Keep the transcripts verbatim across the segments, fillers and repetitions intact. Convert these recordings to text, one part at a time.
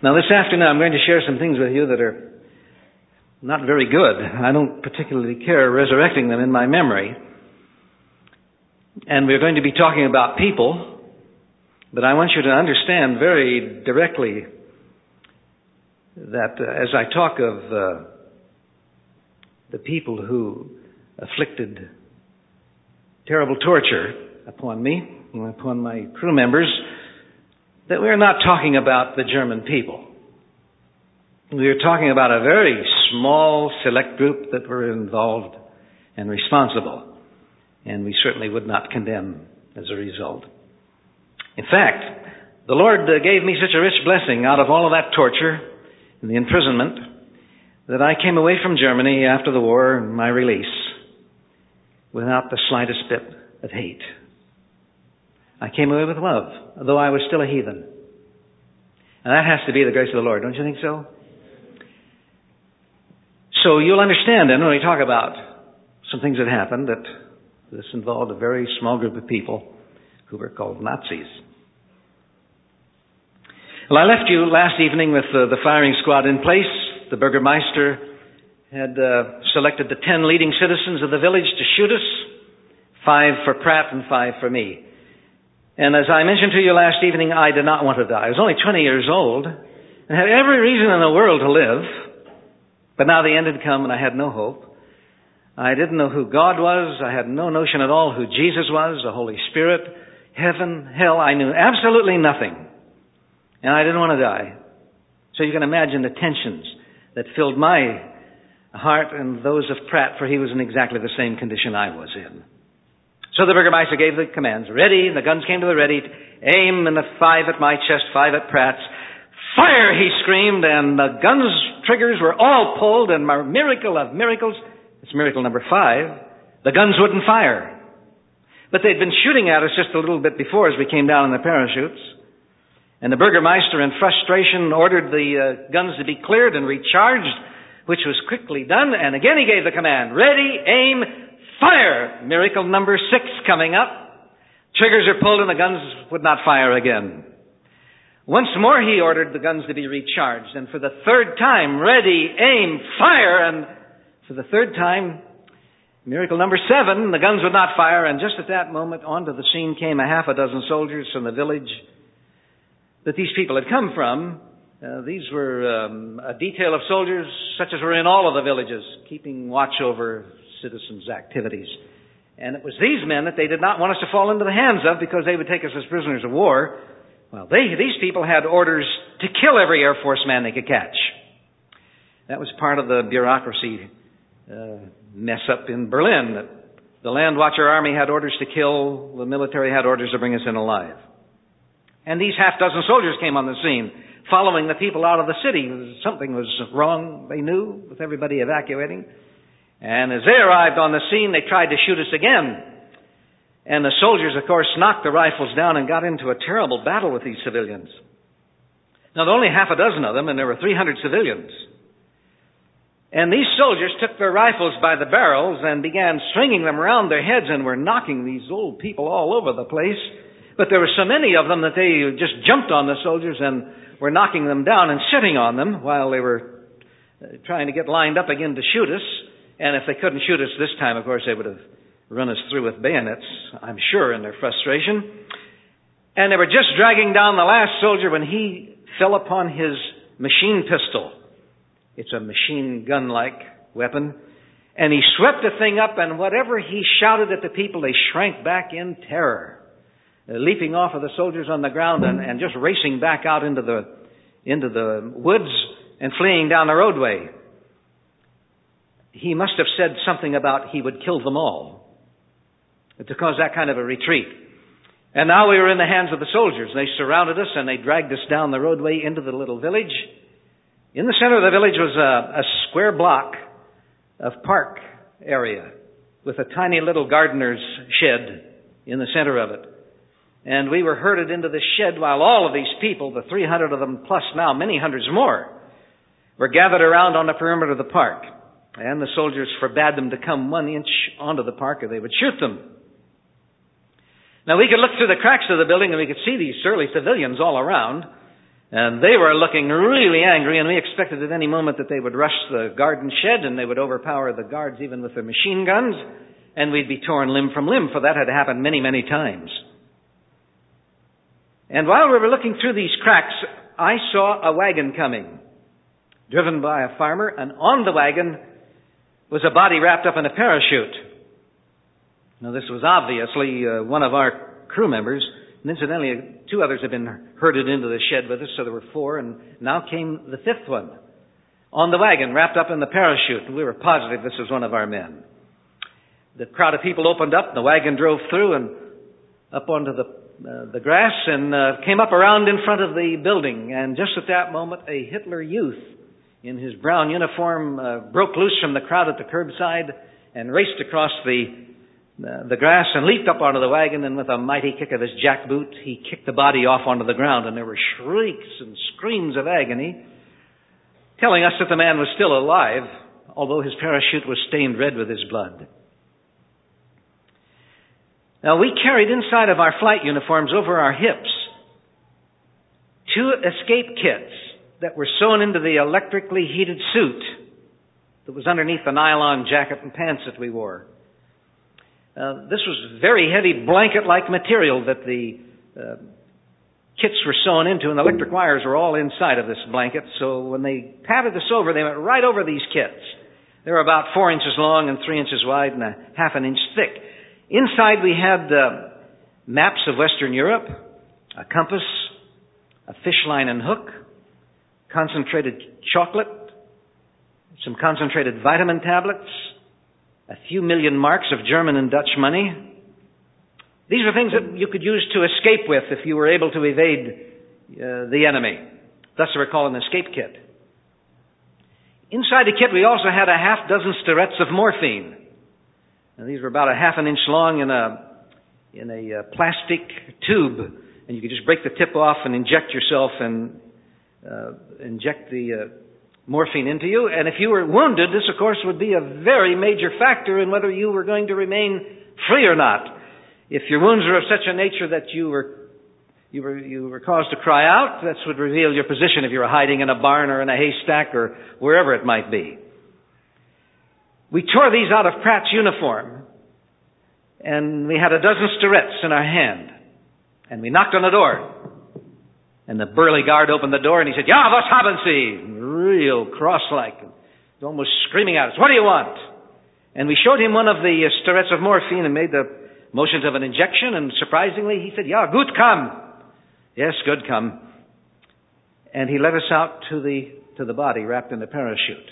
Now this afternoon I'm going to share some things with you that are not very good. I don't particularly care resurrecting them in my memory. And we're going to be talking about people, but I want you to understand very directly that uh, as I talk of uh, the people who afflicted terrible torture upon me and upon my crew members, that we're not talking about the German people. We are talking about a very small, select group that were involved and responsible, and we certainly would not condemn as a result. In fact, the Lord uh, gave me such a rich blessing out of all of that torture and the imprisonment that I came away from Germany after the war and my release without the slightest bit of hate. I came away with love, though I was still a heathen. And that has to be the grace of the Lord, don't you think so? So you'll understand then when we talk about some things that happened that this involved a very small group of people who were called Nazis. Well, I left you last evening with uh, the firing squad in place. The Burgermeister had uh, selected the ten leading citizens of the village to shoot us, five for Pratt and five for me. And as I mentioned to you last evening, I did not want to die. I was only twenty years old and had every reason in the world to live. But now the end had come and I had no hope. I didn't know who God was. I had no notion at all who Jesus was, the Holy Spirit, heaven, hell. I knew absolutely nothing. And I didn't want to die. So you can imagine the tensions that filled my heart and those of Pratt, for he was in exactly the same condition I was in. So the Burgermeister gave the commands, ready, and the guns came to the ready, aim, and the five at my chest, five at Pratt's. Fire, he screamed, and the guns' triggers were all pulled, and my miracle of miracles, it's miracle number five, the guns wouldn't fire. But they'd been shooting at us just a little bit before as we came down in the parachutes. And the Burgermeister, in frustration, ordered the uh, guns to be cleared and recharged, which was quickly done, and again he gave the command, ready, aim, fire! Miracle number six coming up. Triggers are pulled and the guns would not fire again. Once more he ordered the guns to be recharged. And for the third time, ready, aim, fire! And for the third time, miracle number seven, the guns would not fire. And just at that moment, onto the scene came a half a dozen soldiers from the village that these people had come from. Uh, these were um, a detail of soldiers such as were in all of the villages, keeping watch over citizens' activities. And it was these men that they did not want us to fall into the hands of because they would take us as prisoners of war. Well, they, these people had orders to kill every Air Force man they could catch. That was part of the bureaucracy uh, mess up in Berlin. The Land Watcher Army had orders to kill, the military had orders to bring us in alive. And these half dozen soldiers came on the scene, following the people out of the city. Something was wrong, they knew, with everybody evacuating. And as they arrived on the scene, they tried to shoot us again. And the soldiers, of course, knocked the rifles down and got into a terrible battle with these civilians. Now, there were only half a dozen of them, and there were three hundred civilians. And these soldiers took their rifles by the barrels and began stringing them around their heads and were knocking these old people all over the place. But there were so many of them that they just jumped on the soldiers and were knocking them down and sitting on them while they were trying to get lined up again to shoot us. And if they couldn't shoot us this time, of course, they would have run us through with bayonets, I'm sure, in their frustration. And they were just dragging down the last soldier when he fell upon his machine pistol. It's a machine gun-like weapon. And he swept the thing up, and whatever he shouted at the people, they shrank back in terror, uh, leaping off of the soldiers on the ground and, and just racing back out into the into the woods and fleeing down the roadway. He must have said something about he would kill them all to cause that kind of a retreat. And now we were in the hands of the soldiers. They surrounded us and they dragged us down the roadway into the little village. In the center of the village was a, a square block of park area with a tiny little gardener's shed in the center of it. And we were herded into the shed while all of these people, the three hundred of them plus now many hundreds more, were gathered around on the perimeter of the park. And the soldiers forbade them to come one inch onto the park or they would shoot them. Now we could look through the cracks of the building and we could see these surly civilians all around. And they were looking really angry, and we expected at any moment that they would rush the garden shed and they would overpower the guards even with their machine guns, and we'd be torn limb from limb, for that had happened many, many times. And while we were looking through these cracks, I saw a wagon coming, driven by a farmer, and on the wagon was a body wrapped up in a parachute. Now, this was obviously uh, one of our crew members. And incidentally, two others had been herded into the shed with us, so there were four, and now came the fifth one on the wagon, wrapped up in the parachute. We were positive this was one of our men. The crowd of people opened up, and the wagon drove through and up onto the uh, the grass and uh, came up around in front of the building. And just at that moment, a Hitler Youth in his brown uniform uh, broke loose from the crowd at the curbside and raced across the Uh, the grass and leaped up onto the wagon, and with a mighty kick of his jackboot, he kicked the body off onto the ground, and there were shrieks and screams of agony, telling us that the man was still alive, although his parachute was stained red with his blood. Now, we carried inside of our flight uniforms over our hips two escape kits that were sewn into the electrically heated suit that was underneath the nylon jacket and pants that we wore. Uh, this was very heavy blanket-like material that the uh, kits were sewn into, and the electric wires were all inside of this blanket. So when they patted us over, they went right over these kits. They were about four inches long and three inches wide and a half an inch thick. Inside we had uh, maps of Western Europe, a compass, a fish line and hook, concentrated chocolate, some concentrated vitamin tablets, a few million marks of German and Dutch money. These are things that you could use to escape with if you were able to evade uh, the enemy. Thus they were called an escape kit. Inside the kit we also had a half dozen stirrettes of morphine. And these were about a half an inch long in a in a uh, plastic tube, and you could just break the tip off and inject yourself and uh, inject the uh, morphine into you. And if you were wounded, this, of course, would be a very major factor in whether you were going to remain free or not. If your wounds were of such a nature that you were you were you were caused to cry out, that would reveal your position if you were hiding in a barn or in a haystack or wherever it might be. We tore these out of Pratt's uniform, and we had a dozen stirrettes in our hand, and we knocked on the door. And the burly guard opened the door and he said, "Ja, was haben Sie?" Real cross-like, almost screaming at us, "What do you want?" And we showed him one of the stirrettes of morphine and made the motions of an injection, and surprisingly he said, "Ja, gut, come." Yes, good, come. And he led us out to the to the body wrapped in the parachute.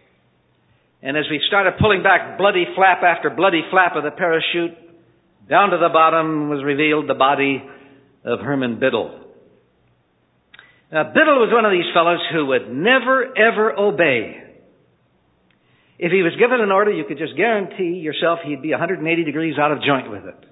And as we started pulling back bloody flap after bloody flap of the parachute, down to the bottom was revealed the body of Herman Biddle. Now, Biddle was one of these fellows who would never, ever obey. If he was given an order, you could just guarantee yourself he'd be one hundred eighty degrees out of joint with it.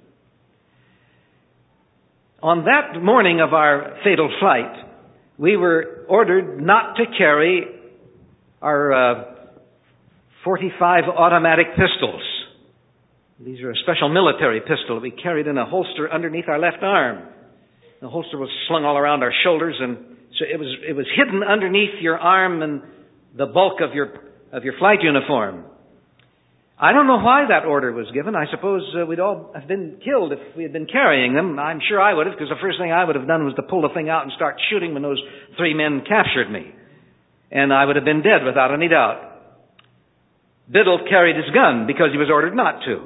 On that morning of our fatal flight, we were ordered not to carry our uh, forty-five automatic pistols. These are a special military pistol that we carried in a holster underneath our left arm. The holster was slung all around our shoulders, and so it was it was hidden underneath your arm and the bulk of your of your flight uniform. I don't know why that order was given. I suppose uh, we'd all have been killed if we had been carrying them. I'm sure I would have, because the first thing I would have done was to pull the thing out and start shooting when those three men captured me. And I would have been dead without any doubt. Biddle carried his gun because he was ordered not to.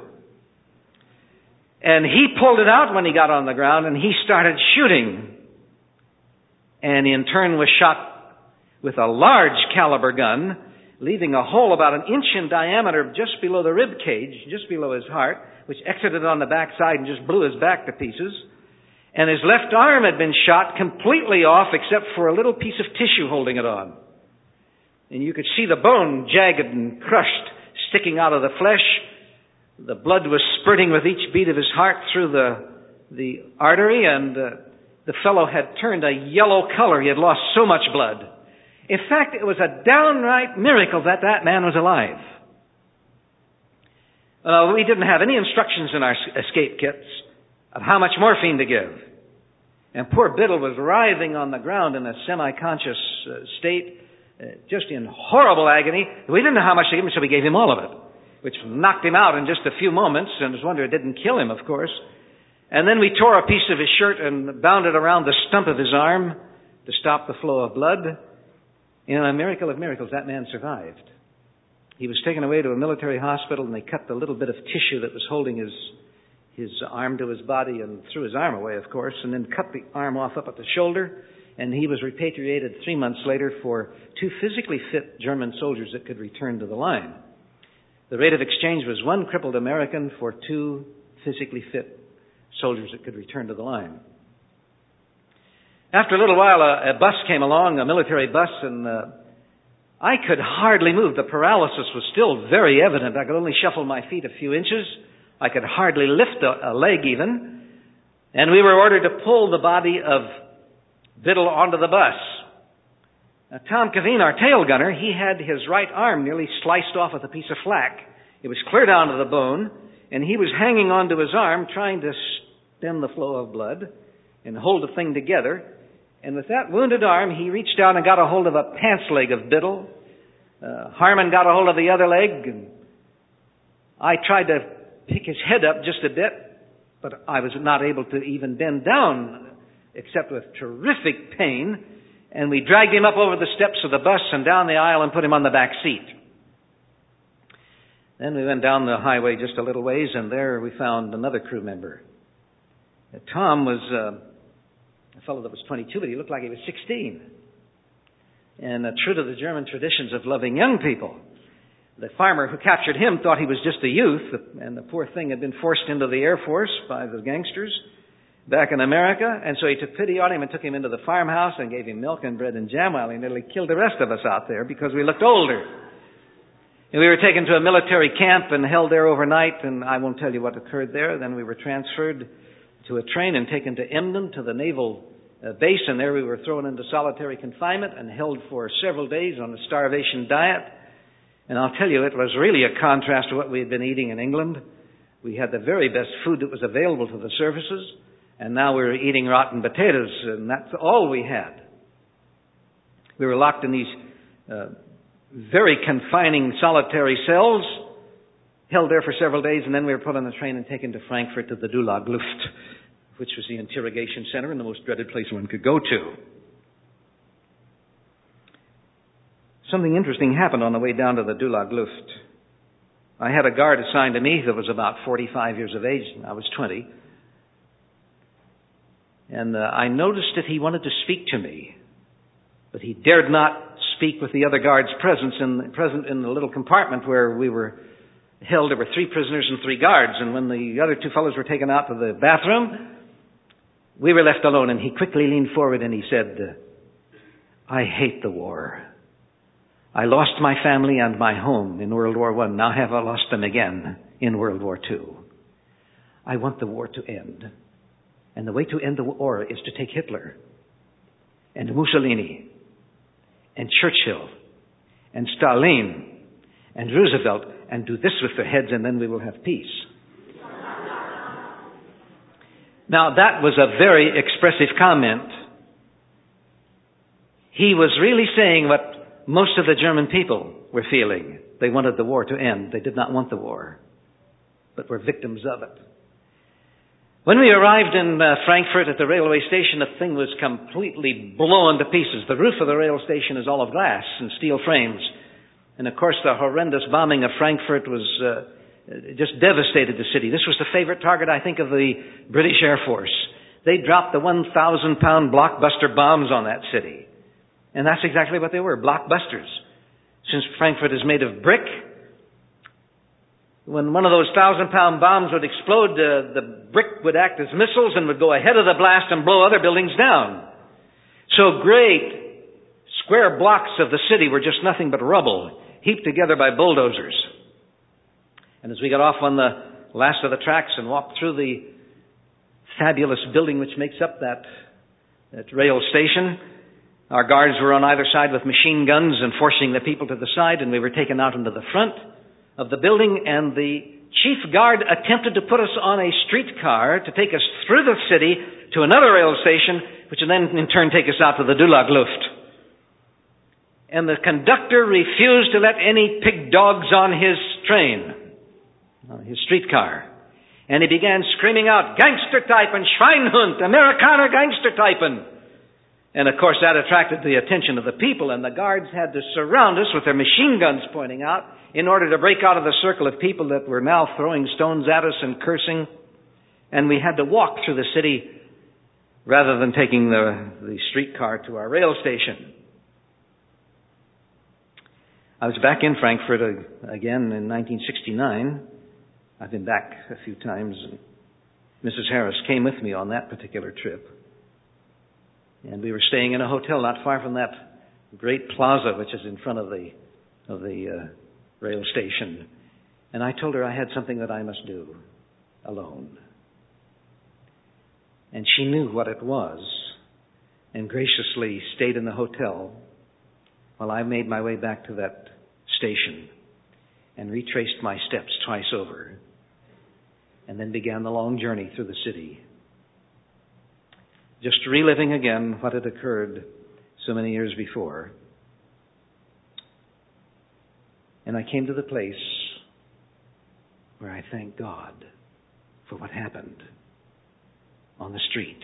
And he pulled it out when he got on the ground, and he started shooting. And in turn was shot with a large caliber gun, leaving a hole about an inch in diameter just below the rib cage, just below his heart, which exited on the backside and just blew his back to pieces. And his left arm had been shot completely off except for a little piece of tissue holding it on. And you could see the bone jagged and crushed, sticking out of the flesh. The blood was spurting with each beat of his heart through the the artery, and uh, the fellow had turned a yellow color. He had lost so much blood. In fact, it was a downright miracle that that man was alive. Uh, we didn't have any instructions in our escape kits of how much morphine to give. And poor Biddle was writhing on the ground in a semi-conscious uh, state, uh, just in horrible agony. We didn't know how much to give him, so we gave him all of it, which knocked him out in just a few moments, and it was a wonder it didn't kill him, of course. And then we tore a piece of his shirt and bound it around the stump of his arm to stop the flow of blood. In a miracle of miracles, that man survived. He was taken away to a military hospital, and they cut the little bit of tissue that was holding his his arm to his body and threw his arm away, of course, and then cut the arm off up at the shoulder. And he was repatriated three months later for two physically fit German soldiers that could return to the line. The rate of exchange was one crippled American for two physically fit soldiers that could return to the line. After a little while, a, a bus came along, a military bus, and uh, I could hardly move. The paralysis was still very evident. I could only shuffle my feet a few inches. I could hardly lift a, a leg even. And we were ordered to pull the body of Biddle onto the bus. Now, Tom Caveen, our tail gunner, he had his right arm nearly sliced off with a piece of flak. It was clear down to the bone, and he was hanging onto his arm trying to stem the flow of blood and hold the thing together. And with that wounded arm, he reached down and got a hold of a pants leg of Biddle. Uh, Harmon got a hold of the other leg, and I tried to pick his head up just a bit, but I was not able to even bend down except with terrific pain. And we dragged him up over the steps of the bus and down the aisle and put him on the back seat. Then we went down the highway just a little ways, and there we found another crew member. Uh, Tom was uh, a fellow that was twenty-two, but he looked like he was sixteen. And uh, true to the German traditions of loving young people, the farmer who captured him thought he was just a youth, and the poor thing had been forced into the Air Force by the gangsters back in America. And so he took pity on him and took him into the farmhouse and gave him milk and bread and jam while he nearly killed the rest of us out there because we looked older. And we were taken to a military camp and held there overnight, and I won't tell you what occurred there. Then we were transferred to a train and taken to Emden, to the naval uh, base, and there we were thrown into solitary confinement and held for several days on a starvation diet. And I'll tell you, it was really a contrast to what we had been eating in England. We had the very best food that was available to the services, and now we were eating rotten potatoes, and that's all we had. We were locked in these uh, very confining solitary cells, held there for several days, and then we were put on the train and taken to Frankfurt to the Dulag Luft, which was the interrogation center and the most dreaded place one could go to. Something interesting happened on the way down to the Dulag Luft. I had a guard assigned to me that was about forty-five years of age, and I was twenty. And uh, I noticed that he wanted to speak to me, but he dared not speak with the other guards present in, present in the little compartment where we were held. There were three prisoners and three guards, and when the other two fellows were taken out to the bathroom, we were left alone, and he quickly leaned forward and he said, "I hate the war. I lost my family and my home in World War One. Now have I lost them again in World War Two. I want the war to end. And the way to end the war is to take Hitler and Mussolini and Churchill and Stalin and Roosevelt and do this with their heads, and then we will have peace." Now, that was a very expressive comment. He was really saying what most of the German people were feeling. They wanted the war to end. They did not want the war, but were victims of it. When we arrived in uh, Frankfurt at the railway station, the thing was completely blown to pieces. The roof of the rail station is all of glass and steel frames. And of course, the horrendous bombing of Frankfurt was uh, just devastated the city. This was the favorite target, I think, of the British Air Force. They dropped the one thousand pound blockbuster bombs on that city. And that's exactly what they were, blockbusters. Since Frankfurt is made of brick, when one of those thousand-pound bombs would explode, uh, the brick would act as missiles and would go ahead of the blast and blow other buildings down. So great square blocks of the city were just nothing but rubble, heaped together by bulldozers. And as we got off on the last of the tracks and walked through the fabulous building which makes up that, that rail station, our guards were on either side with machine guns and forcing the people to the side, and we were taken out into the front of the building, and the chief guard attempted to put us on a streetcar to take us through the city to another rail station, which would then in turn take us out to the Dulag Luft. And the conductor refused to let any pig dogs on his train, on his streetcar. And he began screaming out, Gangstertypen, Schweinhund, Amerikaner Gangstertypen. And of course that attracted the attention of the people, and the guards had to surround us with their machine guns pointing out in order to break out of the circle of people that were now throwing stones at us and cursing. And we had to walk through the city rather than taking the, the streetcar to our rail station. I was back in Frankfurt again in nineteen sixty-nine. I've been back a few times, and Missus Harris came with me on that particular trip. And we were staying in a hotel not far from that great plaza which is in front of the of the uh, rail station. And I told her I had something that I must do alone. And she knew what it was and graciously stayed in the hotel while I made my way back to that station and retraced my steps twice over, and then began the long journey through the city, just reliving again what had occurred so many years before. And I came to the place where I thank God for what happened on the street.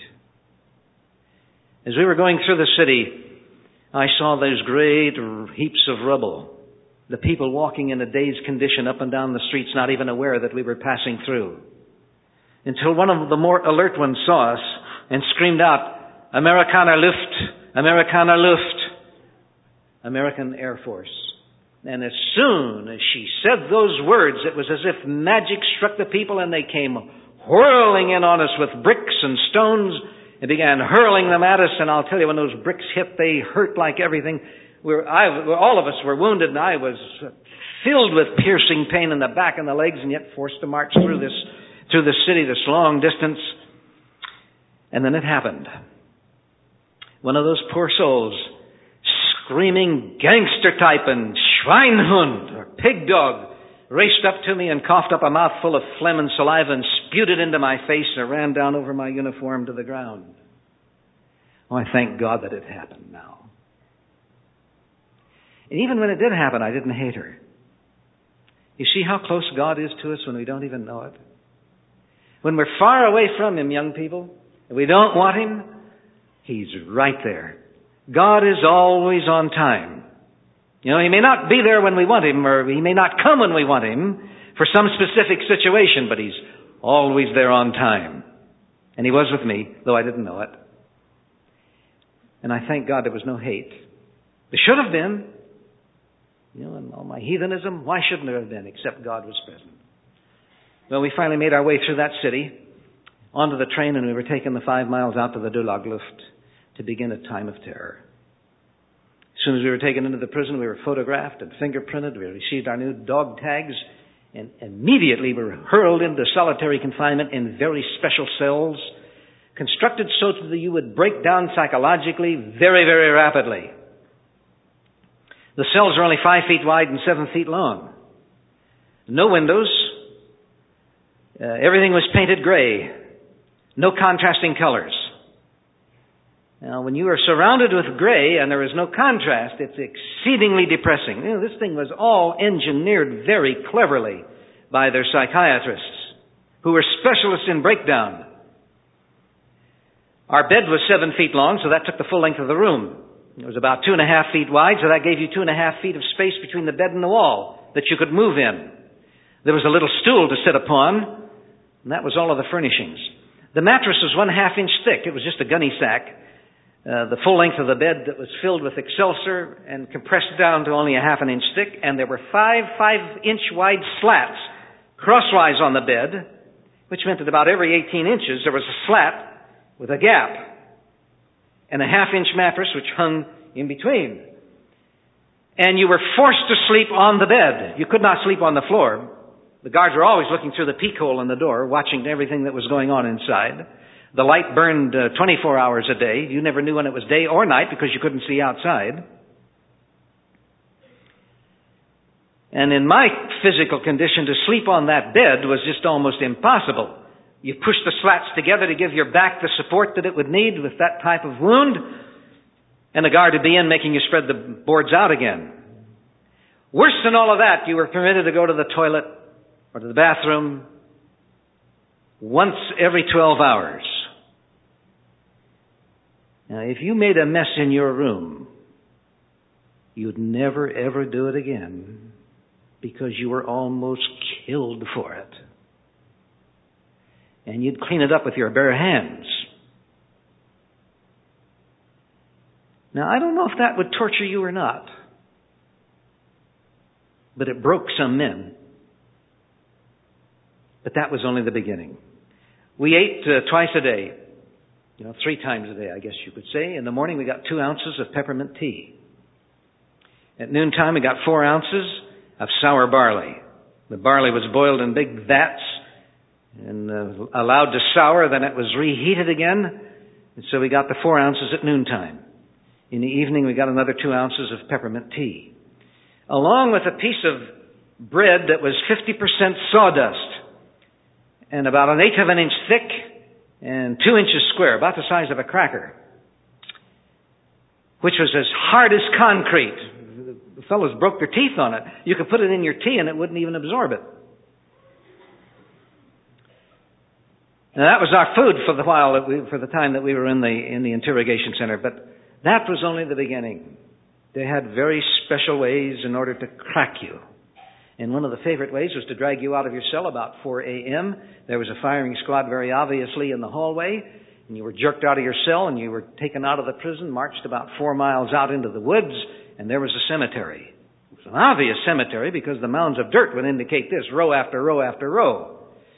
As we were going through the city, I saw those great heaps of rubble, the people walking in a dazed condition up and down the streets, not even aware that we were passing through, until one of the more alert ones saw us and screamed out, Amerikaner Luft, Amerikaner Luft, American Air Force. And as soon as she said those words, it was as if magic struck the people, and they came whirling in on us with bricks and stones and began hurling them at us. And I'll tell you, when those bricks hit, they hurt like everything. We were, I, all of us were wounded, and I was filled with piercing pain in the back and the legs, and yet forced to march through this, through the city, this long distance. And then it happened. One of those poor souls, screaming Gangstertypen, Schweinhund, or pig dog, raced up to me and coughed up a mouthful of phlegm and saliva and spewed it into my face and ran down over my uniform to the ground. Oh, I thank God that it happened now. And even when it did happen, I didn't hate her. You see how close God is to us when we don't even know it? When we're far away from Him, young people, and we don't want Him, He's right there. God is always on time. You know, He may not be there when we want Him, or He may not come when we want Him for some specific situation, but He's always there on time. And He was with me, though I didn't know it. And I thank God there was no hate. There should have been. You know, and all my heathenism, why shouldn't there have been, except God was present? Well, we finally made our way through that city, onto the train, and we were taken the five miles out to the Dulag Luft to begin a time of terror. As soon as we were taken into the prison, we were photographed and fingerprinted. We received our new dog tags, and immediately we were hurled into solitary confinement in very special cells, constructed so that you would break down psychologically very, very rapidly. The cells are only five feet wide and seven feet long. No windows. Uh, everything was painted gray. No contrasting colors. Now, when you are surrounded with gray and there is no contrast, it's exceedingly depressing. You know, this thing was all engineered very cleverly by their psychiatrists, who were specialists in breakdown. Our bed was seven feet long, so that took the full length of the room. It was about two and a half feet wide, so that gave you two and a half feet of space between the bed and the wall that you could move in. There was a little stool to sit upon, and that was all of the furnishings. The mattress was one half inch thick. It was just a gunny sack. Uh, the full length of the bed that was filled with Excelsior and compressed down to only a half an inch thick, and there were five five-inch wide slats crosswise on the bed, which meant that about every eighteen inches there was a slat with a gap, and a half-inch mattress which hung in between. And you were forced to sleep on the bed. You could not sleep on the floor. The guards were always looking through the peek hole in the door, watching everything that was going on inside. The light burned uh, twenty-four hours a day. You never knew when it was day or night because you couldn't see outside. And in my physical condition, to sleep on that bed was just almost impossible. You push the slats together to give your back the support that it would need with that type of wound. And the guard would be in making you spread the boards out again. Worse than all of that, you were permitted to go to the toilet or to the bathroom once every twelve hours. Now, if you made a mess in your room, you'd never, ever do it again because you were almost killed for it. And you'd clean it up with your bare hands. Now, I don't know if that would torture you or not, but it broke some men. But that was only the beginning. We ate uh, twice a day, you know, three times a day, I guess you could say. In the morning, we got two ounces of peppermint tea. At noontime, we got four ounces of sour barley. The barley was boiled in big vats and uh, allowed to sour. Then it was reheated again. And so we got the four ounces at noontime. In the evening, we got another two ounces of peppermint tea, along with a piece of bread that was fifty percent sawdust and about an eighth of an inch thick and two inches square, about the size of a cracker, which was as hard as concrete. The fellows broke their teeth on it. You could put it in your tea and it wouldn't even absorb it. Now, that was our food for the while that we, for the time that we were in the in the interrogation center. But that was only the beginning. They had very special ways in order to crack you. And one of the favorite ways was to drag you out of your cell about four a.m. There was a firing squad very obviously in the hallway, and you were jerked out of your cell and you were taken out of the prison, marched about four miles out into the woods, and there was a cemetery. It was an obvious cemetery because the mounds of dirt would indicate this, row after row after row.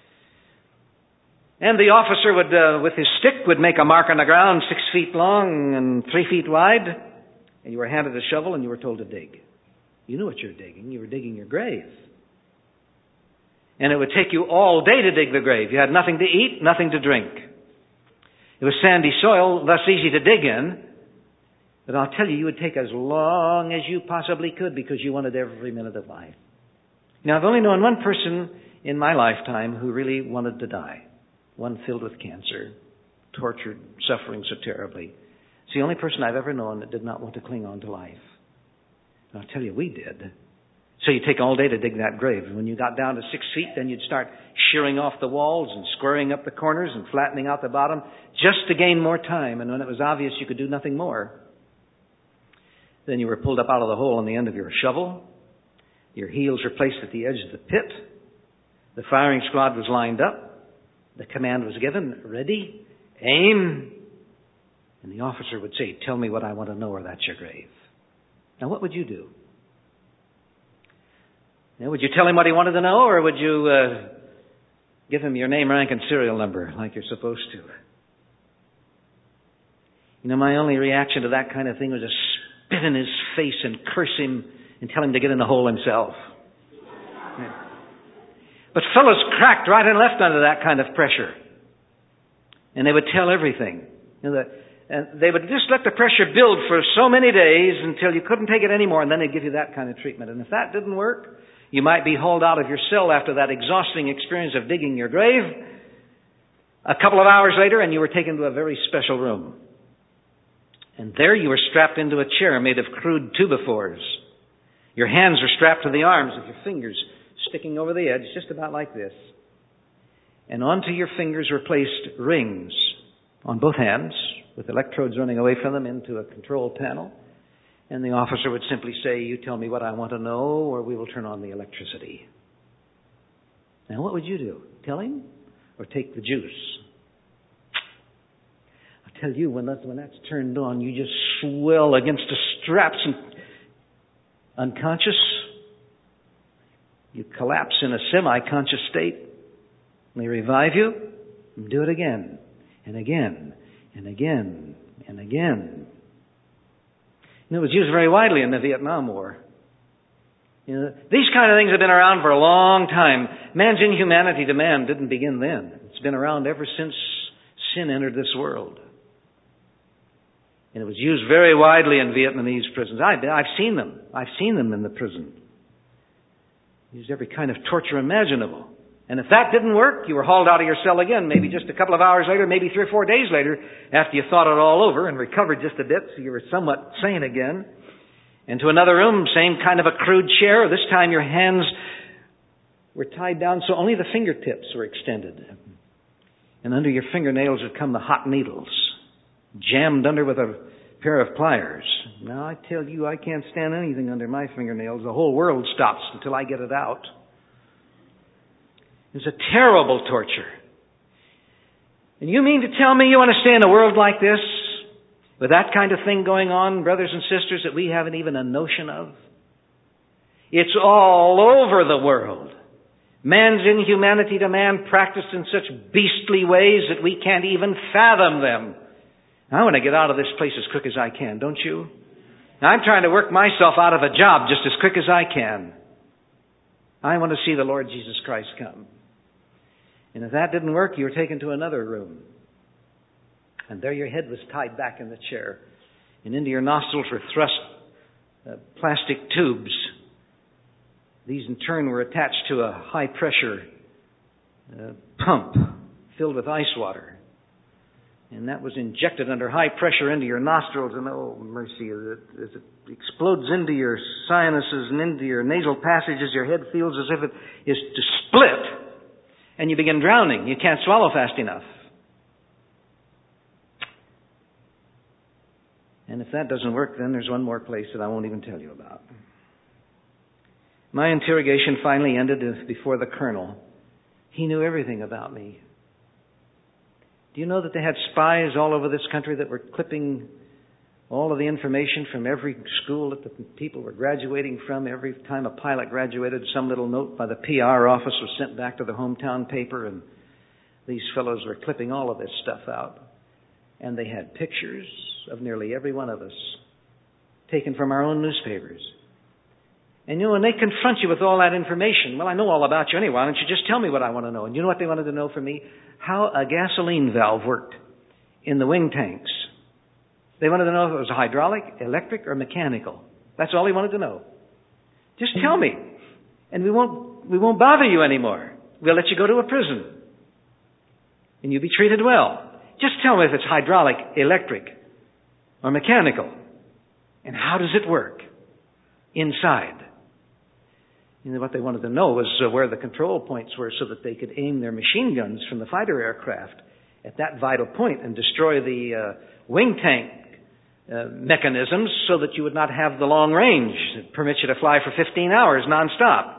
And the officer would, uh, with his stick, would make a mark on the ground six feet long and three feet wide, and you were handed a shovel and you were told to dig. You knew what you were digging. You were digging your grave. And it would take you all day to dig the grave. You had nothing to eat, nothing to drink. It was sandy soil, thus easy to dig in. But I'll tell you, you would take as long as you possibly could because you wanted every minute of life. Now, I've only known one person in my lifetime who really wanted to die. One filled with cancer, tortured, suffering so terribly. It's the only person I've ever known that did not want to cling on to life. And I'll tell you, we did. So you take all day to dig that grave. And when you got down to six feet, then you'd start shearing off the walls and squaring up the corners and flattening out the bottom just to gain more time. And when it was obvious you could do nothing more, then you were pulled up out of the hole on the end of your shovel. Your heels were placed at the edge of the pit. The firing squad was lined up. The command was given, ready, aim. And the officer would say, tell me what I want to know or that's your grave. Now, what would you do? Now, would you tell him what he wanted to know, or would you uh, give him your name, rank, and serial number like you're supposed to? You know, my only reaction to that kind of thing was to spit in his face and curse him and tell him to get in the hole himself. Yeah. But fellows cracked right and left under that kind of pressure. And they would tell everything. You know, that, and they would just let the pressure build for so many days until you couldn't take it anymore, and then they'd give you that kind of treatment. And if that didn't work, you might be hauled out of your cell after that exhausting experience of digging your grave a couple of hours later, and you were taken to a very special room. And there you were strapped into a chair made of crude two-by-fours. Your hands were strapped to the arms with your fingers sticking over the edge, just about like this. And onto your fingers were placed rings on both hands, with electrodes running away from them into a control panel. And the officer would simply say, you tell me what I want to know, or we will turn on the electricity. Now, what would you do? Tell him, or take the juice? I tell you, when, that, when that's turned on, you just swell against the straps and unconscious. You collapse in a semi-conscious state. They revive you and do it again and again and again and again. And it was used very widely in the Vietnam War. You know, these kind of things have been around for a long time. Man's inhumanity to man didn't begin then. It's been around ever since sin entered this world. And it was used very widely in Vietnamese prisons. I've, I've seen them. I've seen them in the prison. Used every kind of torture imaginable. And if that didn't work, you were hauled out of your cell again, maybe just a couple of hours later, maybe three or four days later, after you thought it all over and recovered just a bit, so you were somewhat sane again. Into another room, same kind of a crude chair. This time your hands were tied down so only the fingertips were extended. And under your fingernails would come the hot needles, jammed under with a pair of pliers. Now I tell you, I can't stand anything under my fingernails. The whole world stops until I get it out. It's a terrible torture. And you mean to tell me you want to stay in a world like this, with that kind of thing going on, brothers and sisters, that we haven't even a notion of? It's all over the world. Man's inhumanity to man practiced in such beastly ways that we can't even fathom them. I want to get out of this place as quick as I can, don't you? I'm trying to work myself out of a job just as quick as I can. I want to see the Lord Jesus Christ come. And if that didn't work, you were taken to another room. And there your head was tied back in the chair. And into your nostrils were thrust uh, plastic tubes. These in turn were attached to a high-pressure uh, pump filled with ice water. And that was injected under high pressure into your nostrils. And oh, mercy, as it, as it explodes into your sinuses and into your nasal passages, your head feels as if it is to split. And you begin drowning. You can't swallow fast enough. And if that doesn't work, then there's one more place that I won't even tell you about. My interrogation finally ended before the colonel. He knew everything about me. Do you know that they had spies all over this country that were clipping all of the information from every school that the people were graduating from? Every time a pilot graduated, some little note by the P R office was sent back to the hometown paper, and these fellows were clipping all of this stuff out. And they had pictures of nearly every one of us, taken from our own newspapers. And you know, when they confront you with all that information, well, I know all about you anyway, why don't you just tell me what I want to know? And you know what they wanted to know from me? How a gasoline valve worked in the wing tanks. They wanted to know if it was hydraulic, electric, or mechanical. That's all they wanted to know. Just tell me, and we won't we won't bother you anymore. We'll let you go to a prison, and you'll be treated well. Just tell me if it's hydraulic, electric, or mechanical. And how does it work inside? And what they wanted to know was uh, where the control points were so that they could aim their machine guns from the fighter aircraft at that vital point and destroy the uh, wing tank uh, mechanisms so that you would not have the long range that permits you to fly for fifteen hours nonstop.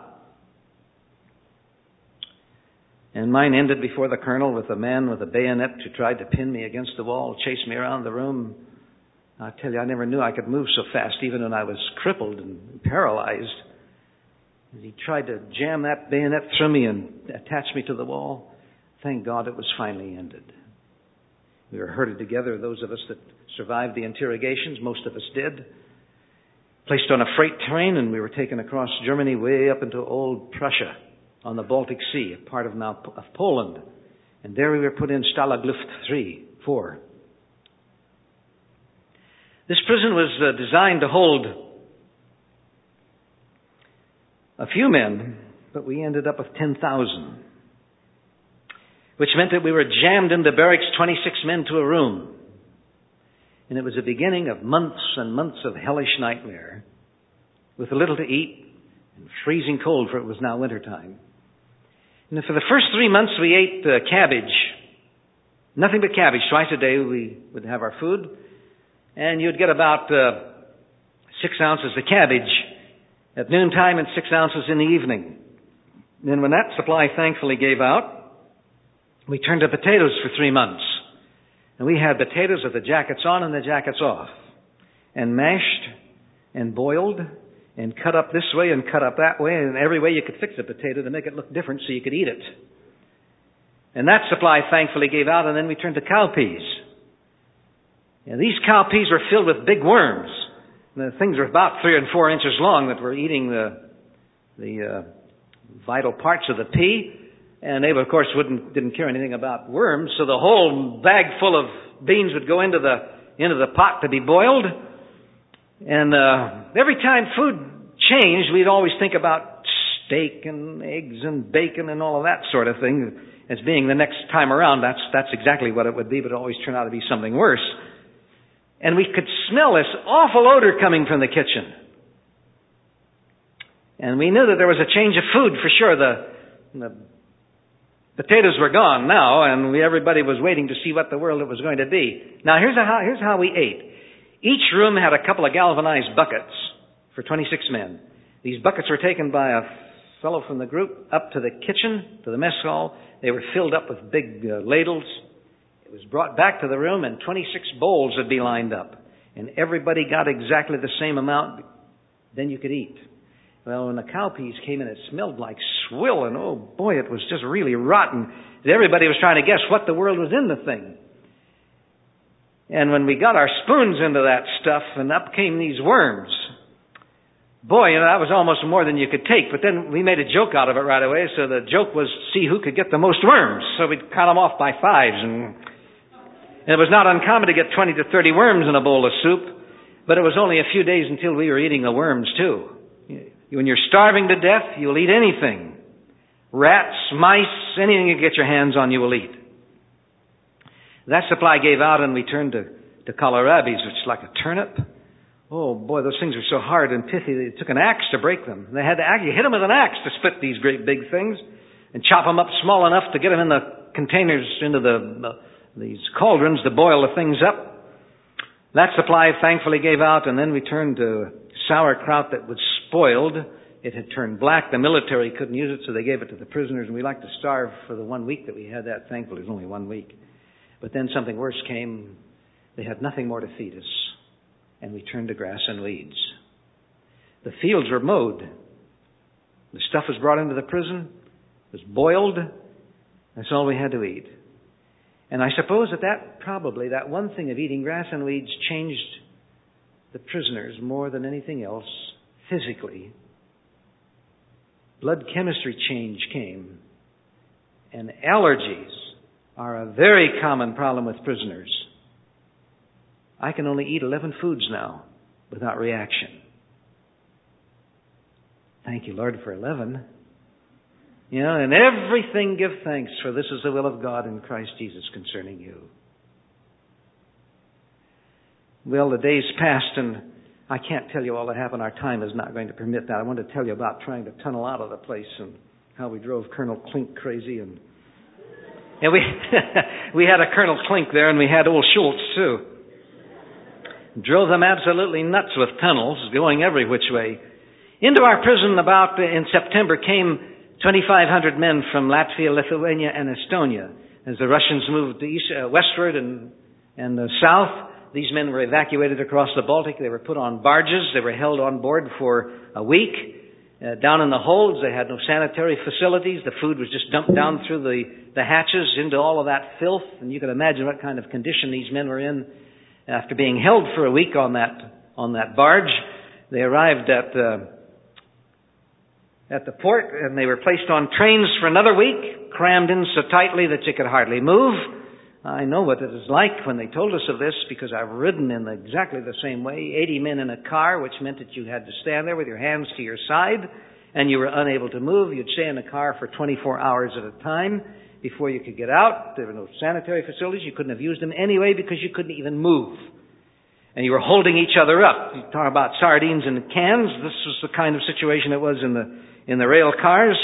And mine ended before the colonel with a man with a bayonet who tried to pin me against the wall, chase me around the room. I tell you, I never knew I could move so fast, even when I was crippled and paralyzed. He tried to jam that bayonet through me and attach me to the wall. Thank God it was finally ended. We were herded together, those of us that survived the interrogations, most of us did. Placed on a freight train, and we were taken across Germany way up into old Prussia on the Baltic Sea, a part of now of Poland. And there we were put in Stalag Luft three, four. This prison was uh, designed to hold a few men, but we ended up with ten thousand, which meant that we were jammed into barracks, twenty-six men to a room. And it was the beginning of months and months of hellish nightmare, with little to eat and freezing cold, for it was now wintertime. And for the first three months we ate uh, cabbage, nothing but cabbage. Twice a day we would have our food, and you'd get about uh, six ounces of cabbage at noontime and six ounces in the evening. And then when that supply thankfully gave out, we turned to potatoes for three months. And we had potatoes with the jackets on and the jackets off, and mashed and boiled and cut up this way and cut up that way, and every way you could fix a potato to make it look different so you could eat it. And that supply thankfully gave out, and then we turned to cowpeas. And these cowpeas were filled with big worms. The things were about three and four inches long that were eating the the uh, vital parts of the pea, and they, of course, wouldn't didn't care anything about worms. So the whole bag full of beans would go into the into the pot to be boiled. And uh, every time food changed, we'd always think about steak and eggs and bacon and all of that sort of thing as being the next time around. That's, that's exactly what it would be, but it always turned out to be something worse. And we could smell this awful odor coming from the kitchen. And we knew that there was a change of food for sure. The, the potatoes were gone now, and we, everybody was waiting to see what the world it was going to be. Now, here's how, here's how we ate. Each room had a couple of galvanized buckets for twenty-six men. These buckets were taken by a fellow from the group up to the kitchen, to the mess hall. They were filled up with big uh, ladles. It was brought back to the room, and twenty-six bowls would be lined up. And everybody got exactly the same amount. Then you could eat. Well, when the cowpeas came in, it smelled like swill, and oh boy, it was just really rotten. Everybody was trying to guess what the world was in the thing. And when we got our spoons into that stuff, and up came these worms. Boy, you know, that was almost more than you could take. But then we made a joke out of it right away. So the joke was see who could get the most worms. So we'd count them off by fives. And, and it was not uncommon to get twenty to thirty worms in a bowl of soup. But it was only a few days until we were eating the worms too. When you're starving to death, you'll eat anything. Rats, mice, anything you get your hands on, you will eat. That supply gave out, and we turned to, to kohlrabis, which is like a turnip. Oh boy, those things were so hard and pithy, it took an axe to break them. They had to you hit them with an axe to split these great big things and chop them up small enough to get them in the containers, into the, the these cauldrons to boil the things up. That supply thankfully gave out, and then we turned to sauerkraut that was spoiled. It had turned black. The military couldn't use it, so they gave it to the prisoners, and we liked to starve for the one week that we had that. Thankfully, it was only one week. But then something worse came. They had nothing more to feed us, and we turned to grass and weeds. The fields were mowed. The stuff was brought into the prison. It was boiled. That's all we had to eat. And I suppose that that probably, that one thing of eating grass and weeds changed the prisoners more than anything else physically. Blood chemistry change came. And allergies are a very common problem with prisoners. I can only eat eleven foods now without reaction. Thank you, Lord, for eleven. You know, in everything give thanks, for this is the will of God in Christ Jesus concerning you. Well, the days passed, and I can't tell you all that happened. Our time is not going to permit that. I want to tell you about trying to tunnel out of the place and how we drove Colonel Klink crazy. And, and we we had a Colonel Klink there, and we had old Schultz, too. Drove them absolutely nuts with tunnels, going every which way. Into our prison about in September came twenty-five hundred men from Latvia, Lithuania, and Estonia. As the Russians moved east, uh, westward and, and uh, south, these men were evacuated across the Baltic. They were put on barges. They were held on board for a week. Uh, down in the holds, they had no sanitary facilities. The food was just dumped down through the, the hatches into all of that filth. And you can imagine what kind of condition these men were in after being held for a week on that on that barge. They arrived at uh, at the port, and they were placed on trains for another week, crammed in so tightly that you could hardly move. I know what it is like when they told us of this, because I've ridden in exactly the same way. eighty men in a car, which meant that you had to stand there with your hands to your side, and you were unable to move. You'd stay in the car for twenty-four hours at a time before you could get out. There were no sanitary facilities. You couldn't have used them anyway because you couldn't even move. And you were holding each other up. You talk about sardines in cans. This was the kind of situation it was in the in the rail cars.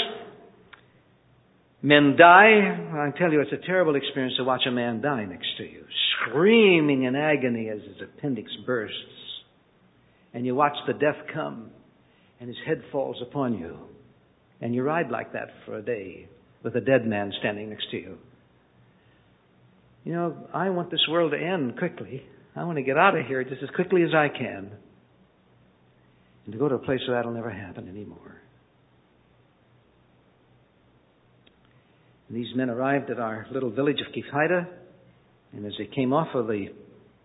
Men die. I tell you, it's a terrible experience to watch a man die next to you, screaming in agony as his appendix bursts. And you watch the death come, and his head falls upon you. And you ride like that for a day with a dead man standing next to you. You know, I want this world to end quickly. I want to get out of here just as quickly as I can, and to go to a place where that'll never happen anymore. And these men arrived at our little village of Kyffhäude, and as they came off of the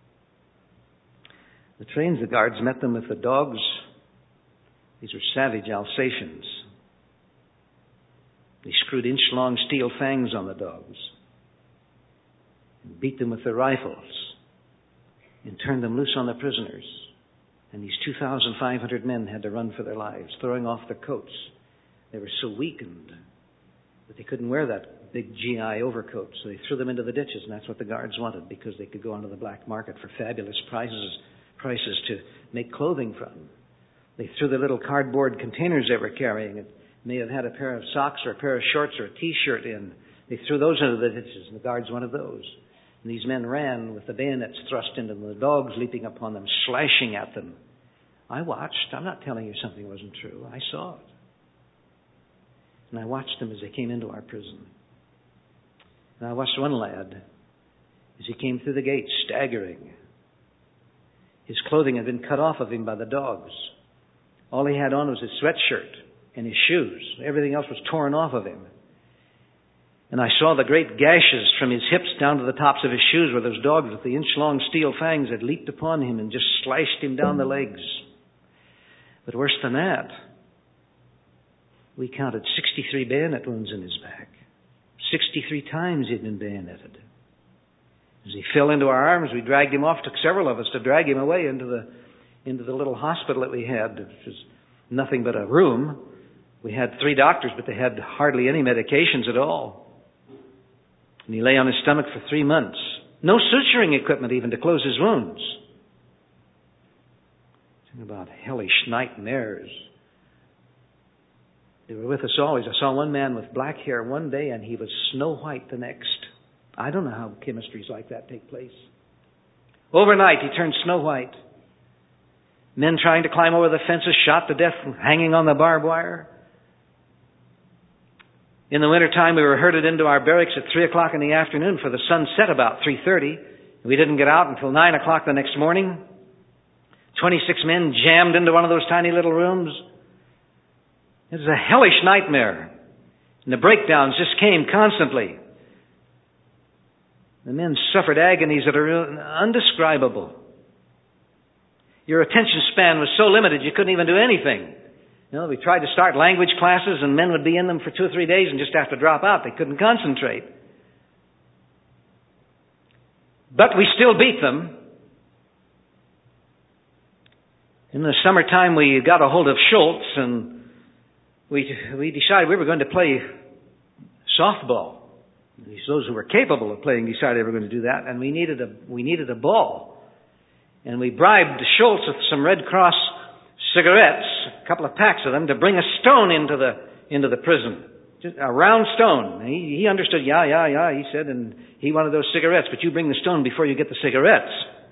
the trains, the guards met them with the dogs. These were savage Alsatians. They screwed inch-long steel fangs on the dogs and beat them with their rifles and turned them loose on the prisoners. And these two thousand five hundred men had to run for their lives, throwing off their coats, They were so weakened that they couldn't wear that big G I overcoat, so they threw them into the ditches, and that's what the guards wanted, because they could go onto the black market for fabulous prices, prices to make clothing from. They threw the little cardboard containers they were carrying. It may have had a pair of socks or a pair of shorts or a T-shirt in. They threw those into the ditches, and the guards wanted those. And these men ran with the bayonets thrust into them, the dogs leaping upon them, slashing at them. I watched. I'm not telling you something wasn't true. I saw it. And I watched them as they came into our prison. And I watched one lad as he came through the gate, staggering. His clothing had been cut off of him by the dogs. All he had on was his sweatshirt and his shoes. Everything else was torn off of him. And I saw the great gashes from his hips down to the tops of his shoes where those dogs with the inch-long steel fangs had leaped upon him and just sliced him down the legs. But worse than that, we counted sixty-three bayonet wounds in his back. sixty-three times he'd been bayoneted. As he fell into our arms, we dragged him off. Took several of us to drag him away into the into the little hospital that we had, which was nothing but a room. We had three doctors, but they had hardly any medications at all. And he lay on his stomach for three months. No suturing equipment even to close his wounds. Talking about hellish nightmares. They were with us always. I saw one man with black hair one day and he was snow white the next. I don't know how chemistries like that take place. Overnight he turned snow white. Men trying to climb over the fences, shot to death, hanging on the barbed wire. In the wintertime, we were herded into our barracks at three o'clock in the afternoon, for the sun set about three thirty. We didn't get out until nine o'clock the next morning. twenty-six men jammed into one of those tiny little rooms. It was a hellish nightmare. And the breakdowns just came constantly. The men suffered agonies that are undescribable. Your attention span was so limited you couldn't even do anything. You know, we tried to start language classes and men would be in them for two or three days and just have to drop out. They couldn't concentrate. But we still beat them. In the summertime we got a hold of Schultz and we we decided we were going to play softball. Those who were capable of playing decided they were going to do that, and we needed a we needed a ball. And we bribed Schultz with some Red Cross cigarettes, a couple of packs of them, to bring a stone into the into the prison. Just a round stone. He, he understood, yeah, yeah, yeah, he said, and he wanted those cigarettes, but you bring the stone before you get the cigarettes.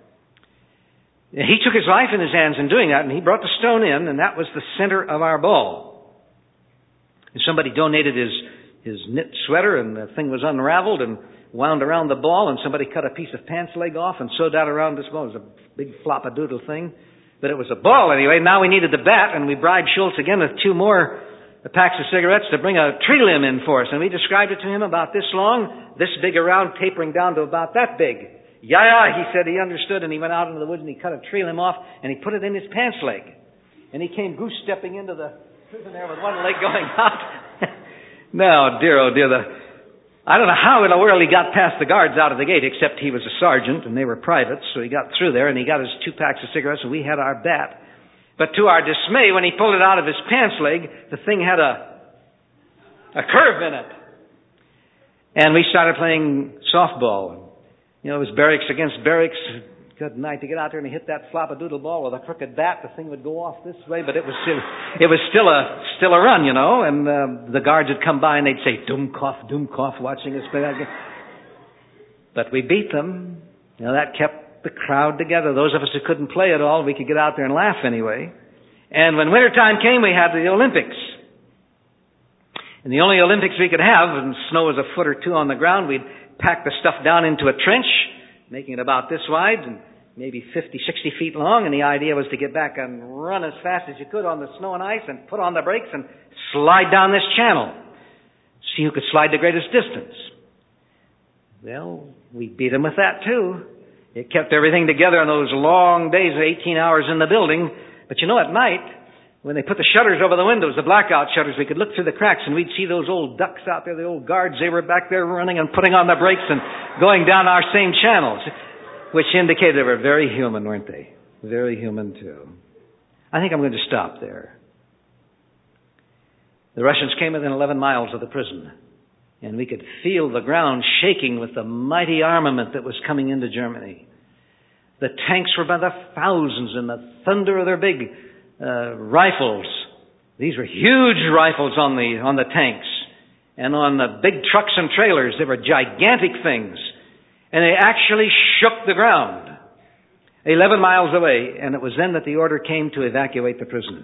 He took his life in his hands in doing that, and he brought the stone in, and that was the center of our ball. And somebody donated his, his knit sweater, and the thing was unraveled and wound around the ball, and somebody cut a piece of pants leg off and sewed that around this ball. It was a big flop-a-doodle thing. But it was a ball anyway. Now we needed the bat, and we bribed Schultz again with two more packs of cigarettes to bring a tree limb in for us. And we described it to him about this long, this big around, tapering down to about that big. Yeah, yeah, he said he understood, and he went out into the woods and he cut a tree limb off and he put it in his pants leg. And he came goose-stepping into the prison there with one leg going out. No, dear, oh dear, the... I don't know how in the world he got past the guards out of the gate, except he was a sergeant and they were privates, so he got through there and he got his two packs of cigarettes and we had our bat. But to our dismay, when he pulled it out of his pants leg, the thing had a a curve in it. And we started playing softball. You know, it was barracks against barracks. Good night to get out there and hit that flop-a-doodle ball with a crooked bat. The thing would go off this way, but it was still, it was still a still a run, you know. And uh, the guards would come by and they'd say, "Dumkopf, Dumkopf," watching us play that game. But we beat them. You know, that kept the crowd together. Those of us who couldn't play at all, we could get out there and laugh anyway. And when wintertime came, we had the Olympics. And the only Olympics we could have, and snow was a foot or two on the ground, we'd pack the stuff down into a trench, making it about this wide and maybe fifty, sixty feet long. And the idea was to get back and run as fast as you could on the snow and ice and put on the brakes and slide down this channel. See who could slide the greatest distance. Well, we beat them with that too. It kept everything together on those long days, eighteen hours in the building. But you know, at night, when they put the shutters over the windows, the blackout shutters, we could look through the cracks and we'd see those old ducks out there, the old guards. They were back there running and putting on the brakes and going down our same channels, which indicated they were very human, weren't they? Very human too. I think I'm going to stop there. The Russians came within eleven miles of the prison, and we could feel the ground shaking with the mighty armament that was coming into Germany. The tanks were by the thousands, and the thunder of their big uh, rifles. These were huge rifles on the on the tanks. And on the big trucks and trailers, they were gigantic things. And they actually shook the ground eleven miles away. And it was then that the order came to evacuate the prison.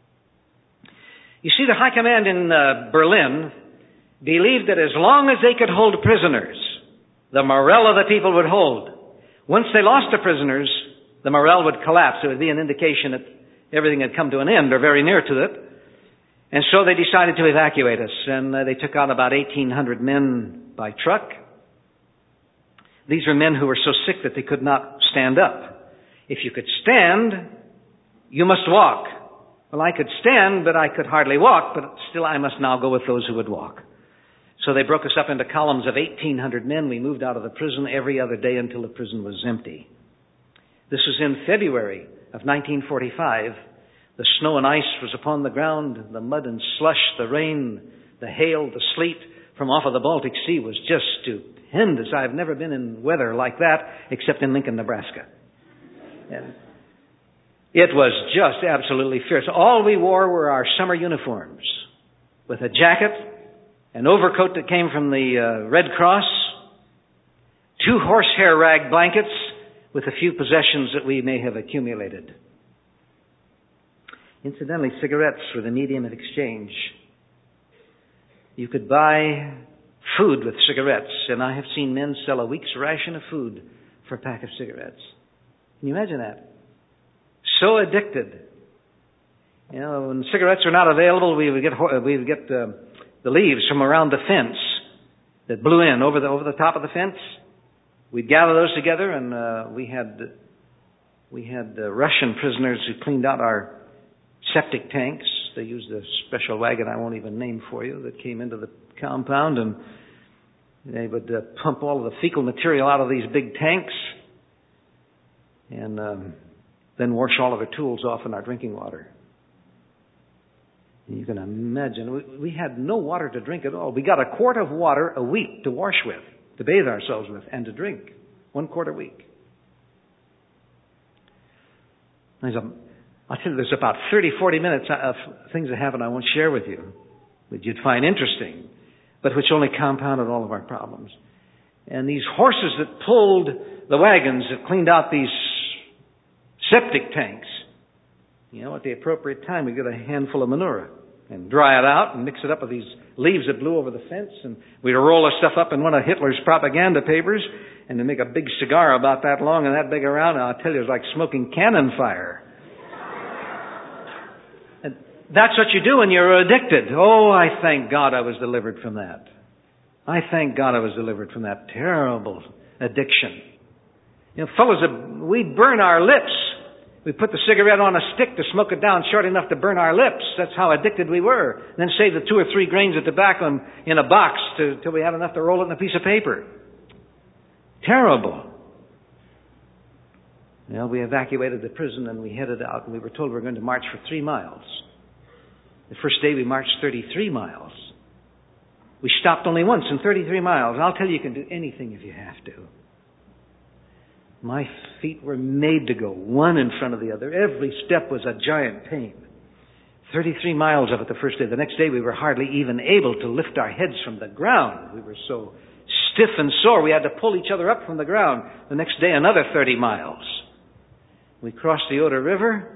You see, the high command in uh, Berlin believed that as long as they could hold prisoners, the morale of the people would hold. Once they lost the prisoners, the morale would collapse. It would be an indication that everything had come to an end or very near to it. And so they decided to evacuate us, and uh, they took out about eighteen hundred men by truck. These were men who were so sick that they could not stand up. If you could stand, you must walk. Well, I could stand, but I could hardly walk, but still I must now go with those who would walk. So they broke us up into columns of eighteen hundred men. We moved out of the prison every other day until the prison was empty. This was in February of nineteen forty-five. The snow and ice was upon the ground. The mud and slush, the rain, the hail, the sleet from off of the Baltic Sea was just stupendous. I've never been in weather like that except in Lincoln, Nebraska. And it was just absolutely fierce. All we wore were our summer uniforms with a jacket, an overcoat that came from the uh, Red Cross, two horsehair rag blankets with a few possessions that we may have accumulated. Incidentally, cigarettes were the medium of exchange. You could buy food with cigarettes, and I have seen men sell a week's ration of food for a pack of cigarettes. Can you imagine that? So addicted. You know, when cigarettes were not available, we would get we would get uh, the leaves from around the fence that blew in over the over the top of the fence. We'd gather those together, and uh, we had we had uh, Russian prisoners who cleaned out our septic tanks. They used a special wagon I won't even name for you that came into the compound, and they would uh, pump all of the fecal material out of these big tanks, and um, then wash all of our tools off in our drinking water. And you can imagine, we, we had no water to drink at all. We got a quart of water a week to wash with, to bathe ourselves with, and to drink. One quart a week. There's a, I'll tell you, there's about thirty, forty minutes of things that happened I won't share with you, that you'd find interesting, but which only compounded all of our problems. And these horses that pulled the wagons that cleaned out these septic tanks, you know, at the appropriate time, we get a handful of manure and dry it out and mix it up with these leaves that blew over the fence, and we'd roll the stuff up in one of Hitler's propaganda papers and to make a big cigar about that long and that big around, and I'll tell you, it was like smoking cannon fire. And that's what you do when you're addicted. Oh, I thank God I was delivered from that. I thank God I was delivered from that terrible addiction. You know, fellows, we'd burn our lips. We put the cigarette on a stick to smoke it down short enough to burn our lips. That's how addicted we were. And then save the two or three grains of tobacco in, in a box to, till we had enough to roll it in a piece of paper. Terrible. Well, we evacuated the prison and we headed out, and we were told we were going to march for three miles. The first day we marched thirty-three miles. We stopped only once in thirty-three miles. I'll tell you, you can do anything if you have to. My feet were made to go, one in front of the other. Every step was a giant pain. thirty-three miles of it the first day. The next day we were hardly even able to lift our heads from the ground. We were so stiff and sore we had to pull each other up from the ground. The next day another thirty miles. We crossed the Oder River,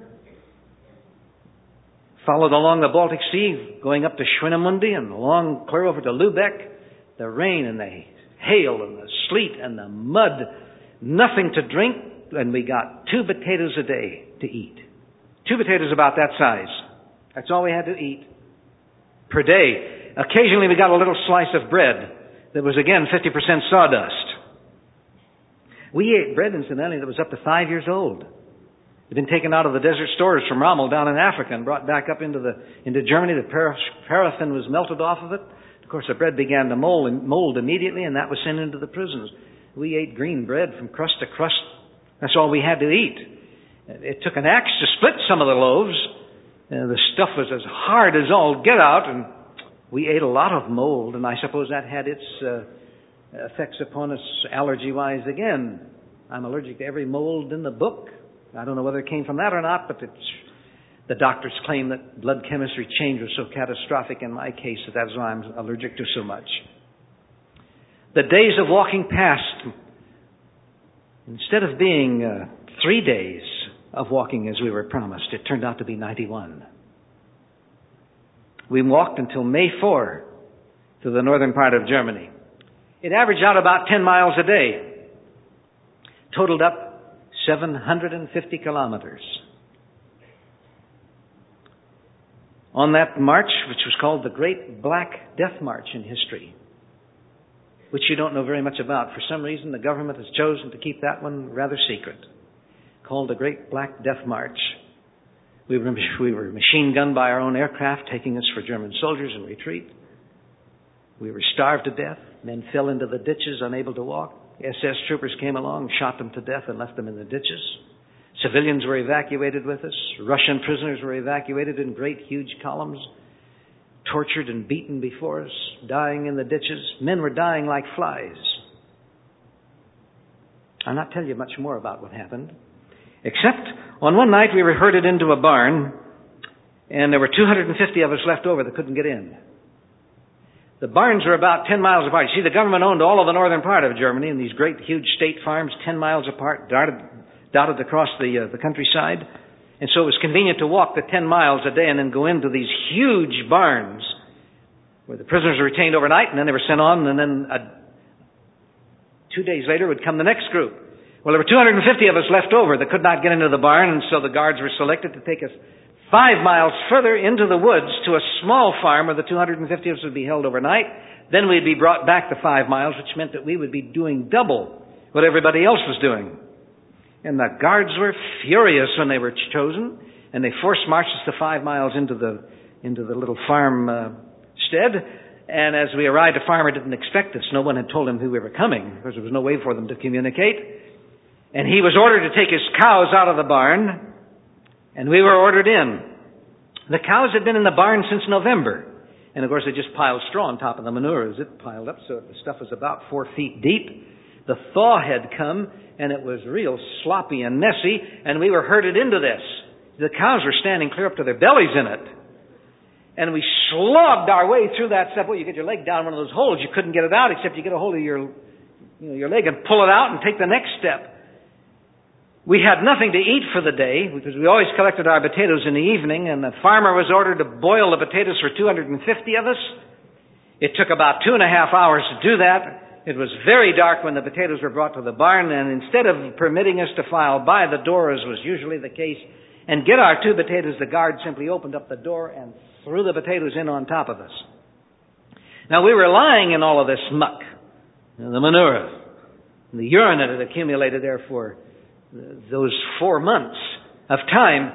followed along the Baltic Sea, going up to Schwinemunde and along clear over to Lübeck. The rain and the hail and the sleet and the mud, nothing to drink, and we got two potatoes a day to eat. Two potatoes about that size. That's all we had to eat per day. Occasionally we got a little slice of bread that was again fifty percent sawdust. We ate bread, incidentally, that was up to five years old. It had been taken out of the desert stores from Rommel down in Africa and brought back up into the into Germany. The paraffin was melted off of it. Of course, the bread began to mold, mold immediately, and that was sent into the prisons. We ate green bread from crust to crust. That's all we had to eat. It took an axe to split some of the loaves. Uh, the stuff was as hard as all get out, and We ate a lot of mold, and I suppose that had its uh, effects upon us allergy-wise again. I'm allergic to every mold in the book. I don't know whether it came from that or not, but it's, the doctors claim that blood chemistry change was so catastrophic in my case that that's why I'm allergic to so much. The days of walking past, instead of being uh, three days of walking as we were promised, it turned out to be ninety-one. We walked until May fourth to the northern part of Germany. It averaged out about ten miles a day. Totaled up seven hundred fifty kilometers. On that march, which was called the Great Black Death March in history, which you don't know very much about. For some reason, the government has chosen to keep that one rather secret. Called the Great Black Death March. We were, we were machine gunned by our own aircraft, taking us for German soldiers in retreat. We were starved to death. Men fell into the ditches, unable to walk. S S troopers came along, shot them to death, and left them in the ditches. Civilians were evacuated with us. Russian prisoners were evacuated in great, huge columns, tortured and beaten before us, dying in the ditches. Men were dying like flies. I'll not tell you much more about what happened, except on one night we were herded into a barn, and there were two hundred fifty of us left over that couldn't get in. The barns were about ten miles apart. You see, the government owned all of the northern part of Germany in these great, huge state farms, ten miles apart, dotted, dotted across the, uh, the countryside. And so it was convenient to walk the ten miles a day and then go into these huge barns where the prisoners were retained overnight, and then they were sent on, and then uh, two days later would come the next group. Well, there were two hundred fifty of us left over that could not get into the barn, and so the guards were selected to take us five miles further into the woods to a small farm where the two hundred fifty of us would be held overnight. Then we'd be brought back the five miles, which meant that we would be doing double what everybody else was doing. And the guards were furious when they were chosen, and they forced marched us the five miles into the into the little farm uh, stead. And as we arrived, the farmer didn't expect us. No one had told him who we were coming, because there was no way for them to communicate. And he was ordered to take his cows out of the barn, and we were ordered in. The cows had been in the barn since November. And of course, they just piled straw on top of the manure as it piled up, so the stuff was about four feet deep. The thaw had come, and it was real sloppy and messy, and we were herded into this. The cows were standing clear up to their bellies in it. And we slogged our way through that stuff. Well, you get your leg down one of those holes, you couldn't get it out except you get a hold of your, you know, your leg and pull it out and take the next step. We had nothing to eat for the day, because we always collected our potatoes in the evening, and the farmer was ordered to boil the potatoes for two hundred fifty of us. It took about two and a half hours to do that. It was very dark when the potatoes were brought to the barn, and instead of permitting us to file by the door, as was usually the case, and get our two potatoes, the guard simply opened up the door and threw the potatoes in on top of us. Now, we were lying in all of this muck, the manure, the urine that had accumulated there for those four months of time.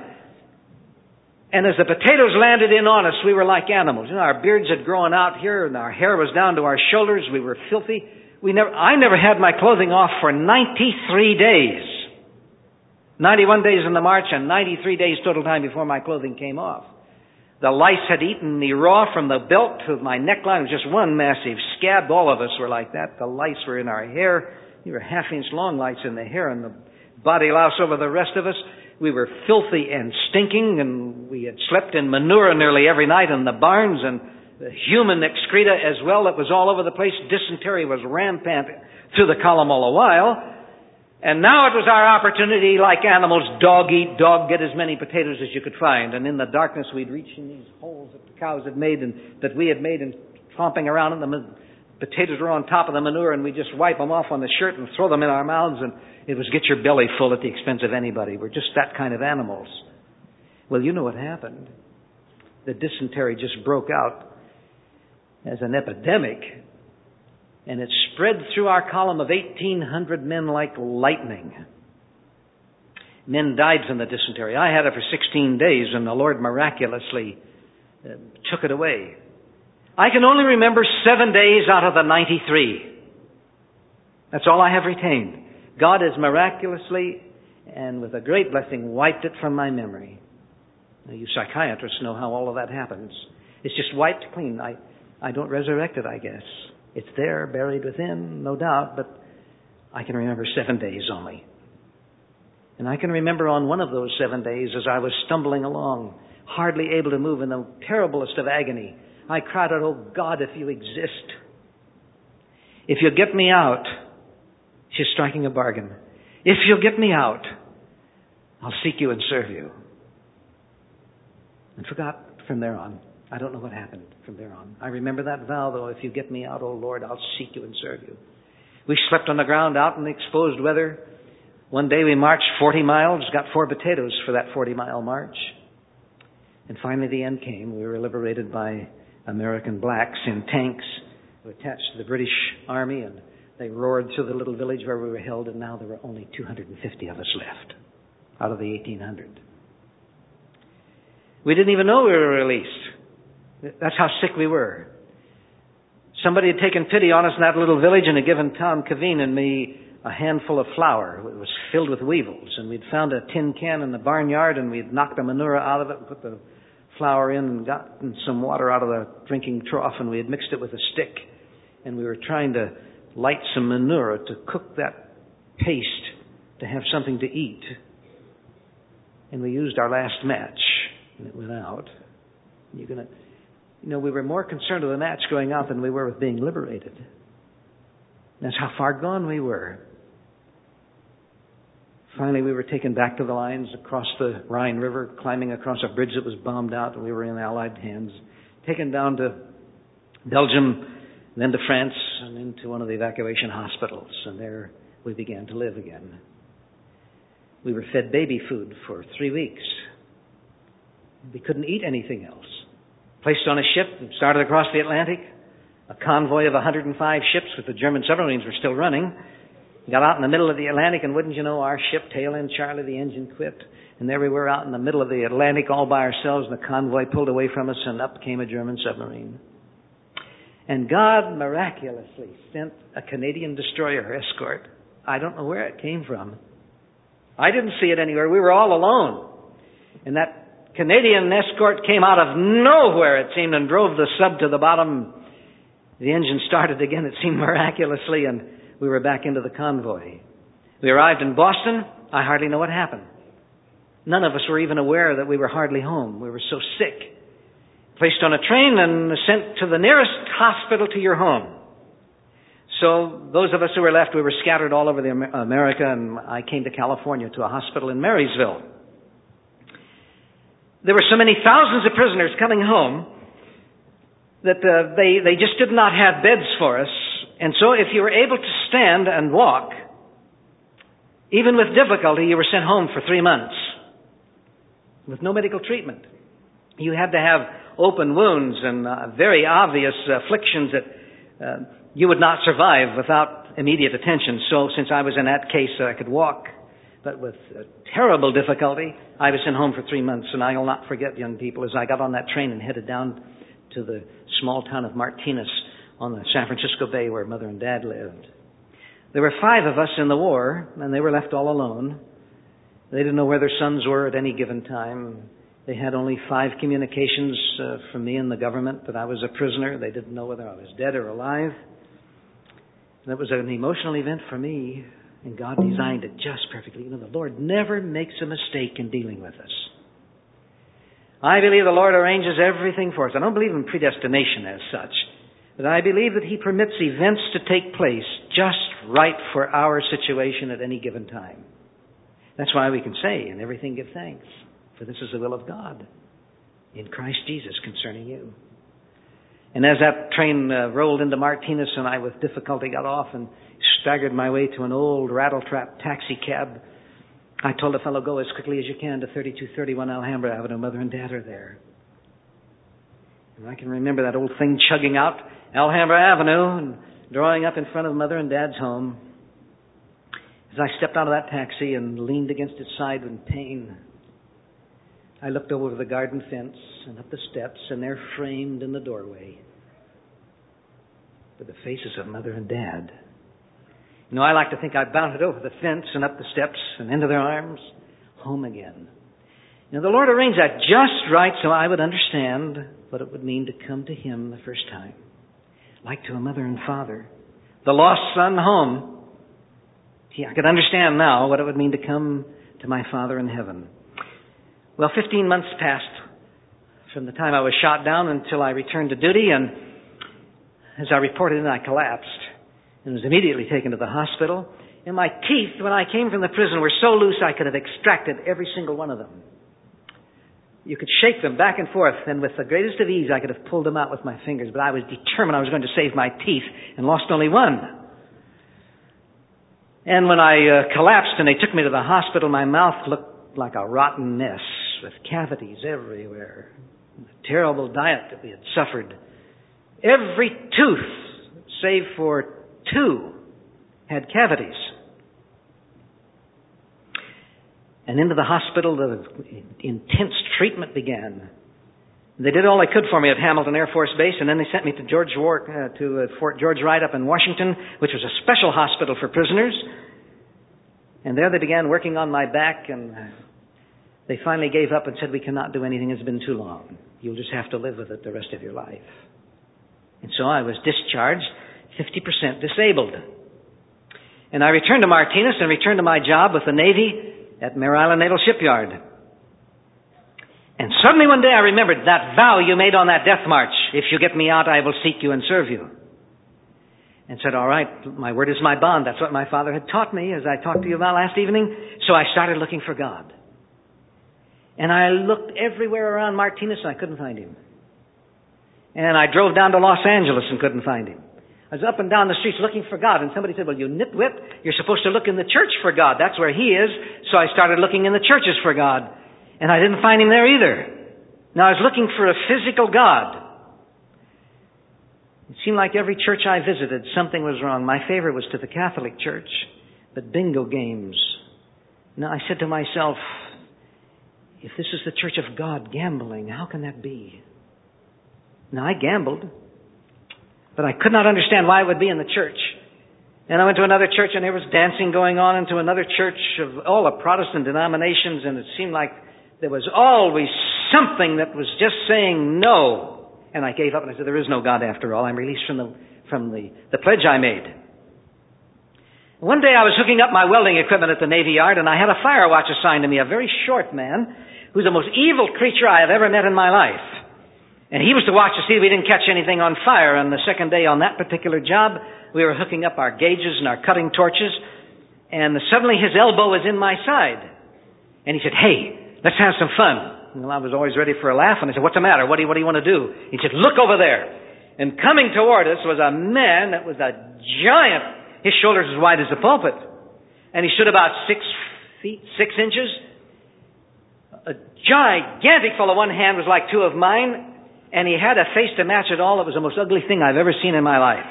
And as the potatoes landed in on us, we were like animals. You know, our beards had grown out here, and our hair was down to our shoulders. We were filthy. We never, I never had my clothing off for ninety-three days. ninety-one days in the march and ninety-three days total time before my clothing came off. The lice had eaten me raw from the belt to my neckline. It was just one massive scab. All of us were like that. The lice were in our hair. They were half-inch long lice in the hair, and the body louse over the rest of us. We were filthy and stinking, and we had slept in manure nearly every night in the barns, and the human excreta as well. It was all over the place. Dysentery was rampant through the column all the while. And now it was our opportunity, like animals, dog eat, dog get as many potatoes as you could find. And in the darkness, we'd reach in these holes that the cows had made and that we had made, and tromping around in them. Potatoes were on top of the manure, and we just wipe them off on the shirt and throw them in our mouths, and it was get your belly full at the expense of anybody. We're just that kind of animals. Well, you know what happened. The dysentery just broke out as an epidemic, and it spread through our column of eighteen hundred men like lightning. Men died from the dysentery. I had it for sixteen days, and the Lord miraculously uh, took it away. I can only remember seven days out of the ninety-three. That's all I have retained. God has miraculously and with a great blessing wiped it from my memory. Now, you psychiatrists know how all of that happens. It's just wiped clean. I, I don't resurrect it, I guess. It's there, buried within, no doubt, but I can remember seven days only. And I can remember on one of those seven days as I was stumbling along, hardly able to move in the terriblest of agony, I cried out, "Oh God, if you exist, if you'll get me out," she's striking a bargain, "if you'll get me out, I'll seek you and serve you." And forgot from there on. I don't know what happened from there on. I remember that vow, though, "If you get me out, oh Lord, I'll seek you and serve you." We slept on the ground out in the exposed weather. One day we marched forty miles, got four potatoes for that forty-mile march. And finally the end came. We were liberated by American blacks in tanks who were attached to the British Army, and they roared through the little village where we were held, and now there were only two hundred fifty of us left out of the eighteen hundred. We didn't even know we were released. That's how sick we were. Somebody had taken pity on us in that little village and had given Tom Caveen and me a handful of flour. It was filled with weevils, and we'd found a tin can in the barnyard, and we'd knocked the manure out of it and put the flour in and gotten some water out of the drinking trough, and we had mixed it with a stick, and we were trying to light some manure to cook that paste to have something to eat. And we used our last match, and it went out. You're gonna, you know, we were more concerned with the match going out than we were with being liberated. That's how far gone we were. Finally, we were taken back to the lines across the Rhine River, climbing across a bridge that was bombed out, and we were in Allied hands. Taken down to Belgium, then to France, and into one of the evacuation hospitals. And there we began to live again. We were fed baby food for three weeks. We couldn't eat anything else. Placed on a ship and started across the Atlantic. A convoy of one hundred five ships with the German submarines were still running. Got out in the middle of the Atlantic, and wouldn't you know, our ship, tail end Charlie, the engine quit. And there we were out in the middle of the Atlantic all by ourselves, and the convoy pulled away from us, and up came a German submarine. And God miraculously sent a Canadian destroyer escort. I don't know where it came from. I didn't see it anywhere. We were all alone. And that Canadian escort came out of nowhere, it seemed, and drove the sub to the bottom. The engine started again, it seemed, miraculously, and we were back into the convoy. We arrived in Boston. I hardly know what happened. None of us were even aware that we were hardly home. We were so sick. Placed on a train and sent to the nearest hospital to your home. So those of us who were left, we were scattered all over the America, and I came to California to a hospital in Marysville. There were so many thousands of prisoners coming home that uh, they, they just did not have beds for us. And so if you were able to stand and walk, even with difficulty, you were sent home for three months with no medical treatment. You had to have open wounds and uh, very obvious afflictions that uh, you would not survive without immediate attention. So since I was in that case, uh, I could walk, but with uh, terrible difficulty, I was sent home for three months. And I will not forget, young people, as I got on that train and headed down to the small town of Martinez on the San Francisco Bay where Mother and Dad lived. There were five of us in the war, and they were left all alone. They didn't know where their sons were at any given time. They had only five communications uh, from me and the government that I was a prisoner. They didn't know whether I was dead or alive. And it was an emotional event for me, and God designed it just perfectly. You know, the Lord never makes a mistake in dealing with us. I believe the Lord arranges everything for us. I don't believe in predestination as such. But I believe that He permits events to take place just right for our situation at any given time. That's why we can say, "In everything give thanks, for this is the will of God in Christ Jesus concerning you." And as that train uh, rolled into Martinez, and I with difficulty got off and staggered my way to an old rattle-trap taxi cab, I told the fellow, "Go as quickly as you can to thirty-two thirty-one Alhambra Avenue. Mother and Dad are there." And I can remember that old thing chugging out Alhambra Avenue and drawing up in front of Mother and Dad's home. As I stepped out of that taxi and leaned against its side in pain, I looked over the garden fence and up the steps, and there framed in the doorway were the faces of Mother and Dad. You know, I like to think I bounded over the fence and up the steps and into their arms, home again. You know, the Lord arranged that just right so I would understand what it would mean to come to Him the first time. like to a mother and father. The lost son home. Gee, I could understand now what it would mean to come to my Father in heaven. Well, fifteen months passed from the time I was shot down until I returned to duty, and as I reported in, I collapsed and was immediately taken to the hospital. And my teeth, when I came from the prison, were so loose I could have extracted every single one of them. You could shake them back and forth, and with the greatest of ease I could have pulled them out with my fingers, but I was determined I was going to save my teeth and lost only one. And when I uh, collapsed and they took me to the hospital, my mouth looked like a rotten mess with cavities everywhere. The terrible diet that we had suffered. Every tooth, save for two, had cavities. And into the hospital, the intense treatment began. They did all they could for me at Hamilton Air Force Base, and then they sent me to George War, uh, to uh, Fort George Wright up in Washington, which was a special hospital for prisoners. And there they began working on my back, and they finally gave up and said, "We cannot do anything. It's been too long. You'll just have to live with it the rest of your life." And so I was discharged, fifty percent disabled. And I returned to Martinez and returned to my job with the Navy at Mare Island Naval Shipyard. And suddenly one day I remembered that vow you made on that death march. "If you get me out, I will seek you and serve you." And said, "All right, my word is my bond." That's what my father had taught me, as I talked to you about last evening. So I started looking for God. And I looked everywhere around Martinez and I couldn't find him. And I drove down to Los Angeles and couldn't find him. I was up and down the streets looking for God, and somebody said, "Well, you nitwit, you're supposed to look in the church for God. That's where He is." So I started looking in the churches for God, and I didn't find Him there either. Now I was looking for a physical God. It seemed like every church I visited, something was wrong. My favorite was to the Catholic Church, but bingo games. Now I said to myself, if this is the Church of God gambling, how can that be? Now I gambled, but I could not understand why it would be in the church. And I went to another church and there was dancing going on, and to another church of all the Protestant denominations, and it seemed like there was always something that was just saying no. And I gave up and I said, there is no God after all. I'm released from the from the, the pledge I made. One day I was hooking up my welding equipment at the Navy Yard, and I had a fire watch assigned to me, a very short man who's the most evil creature I have ever met in my life. And he was to watch to see we didn't catch anything on fire. And the second day on that particular job, we were hooking up our gauges and our cutting torches, and suddenly his elbow was in my side. And he said, "Hey, let's have some fun." Well, I was always ready for a laugh, and I said, "What's the matter? What do you, what do you want to do?" He said, "Look over there." And coming toward us was a man that was a giant. His shoulders as wide as the pulpit. And he stood about six feet, six inches. A gigantic fellow. One hand was like two of mine. And he had a face to match it all. It was the most ugly thing I've ever seen in my life.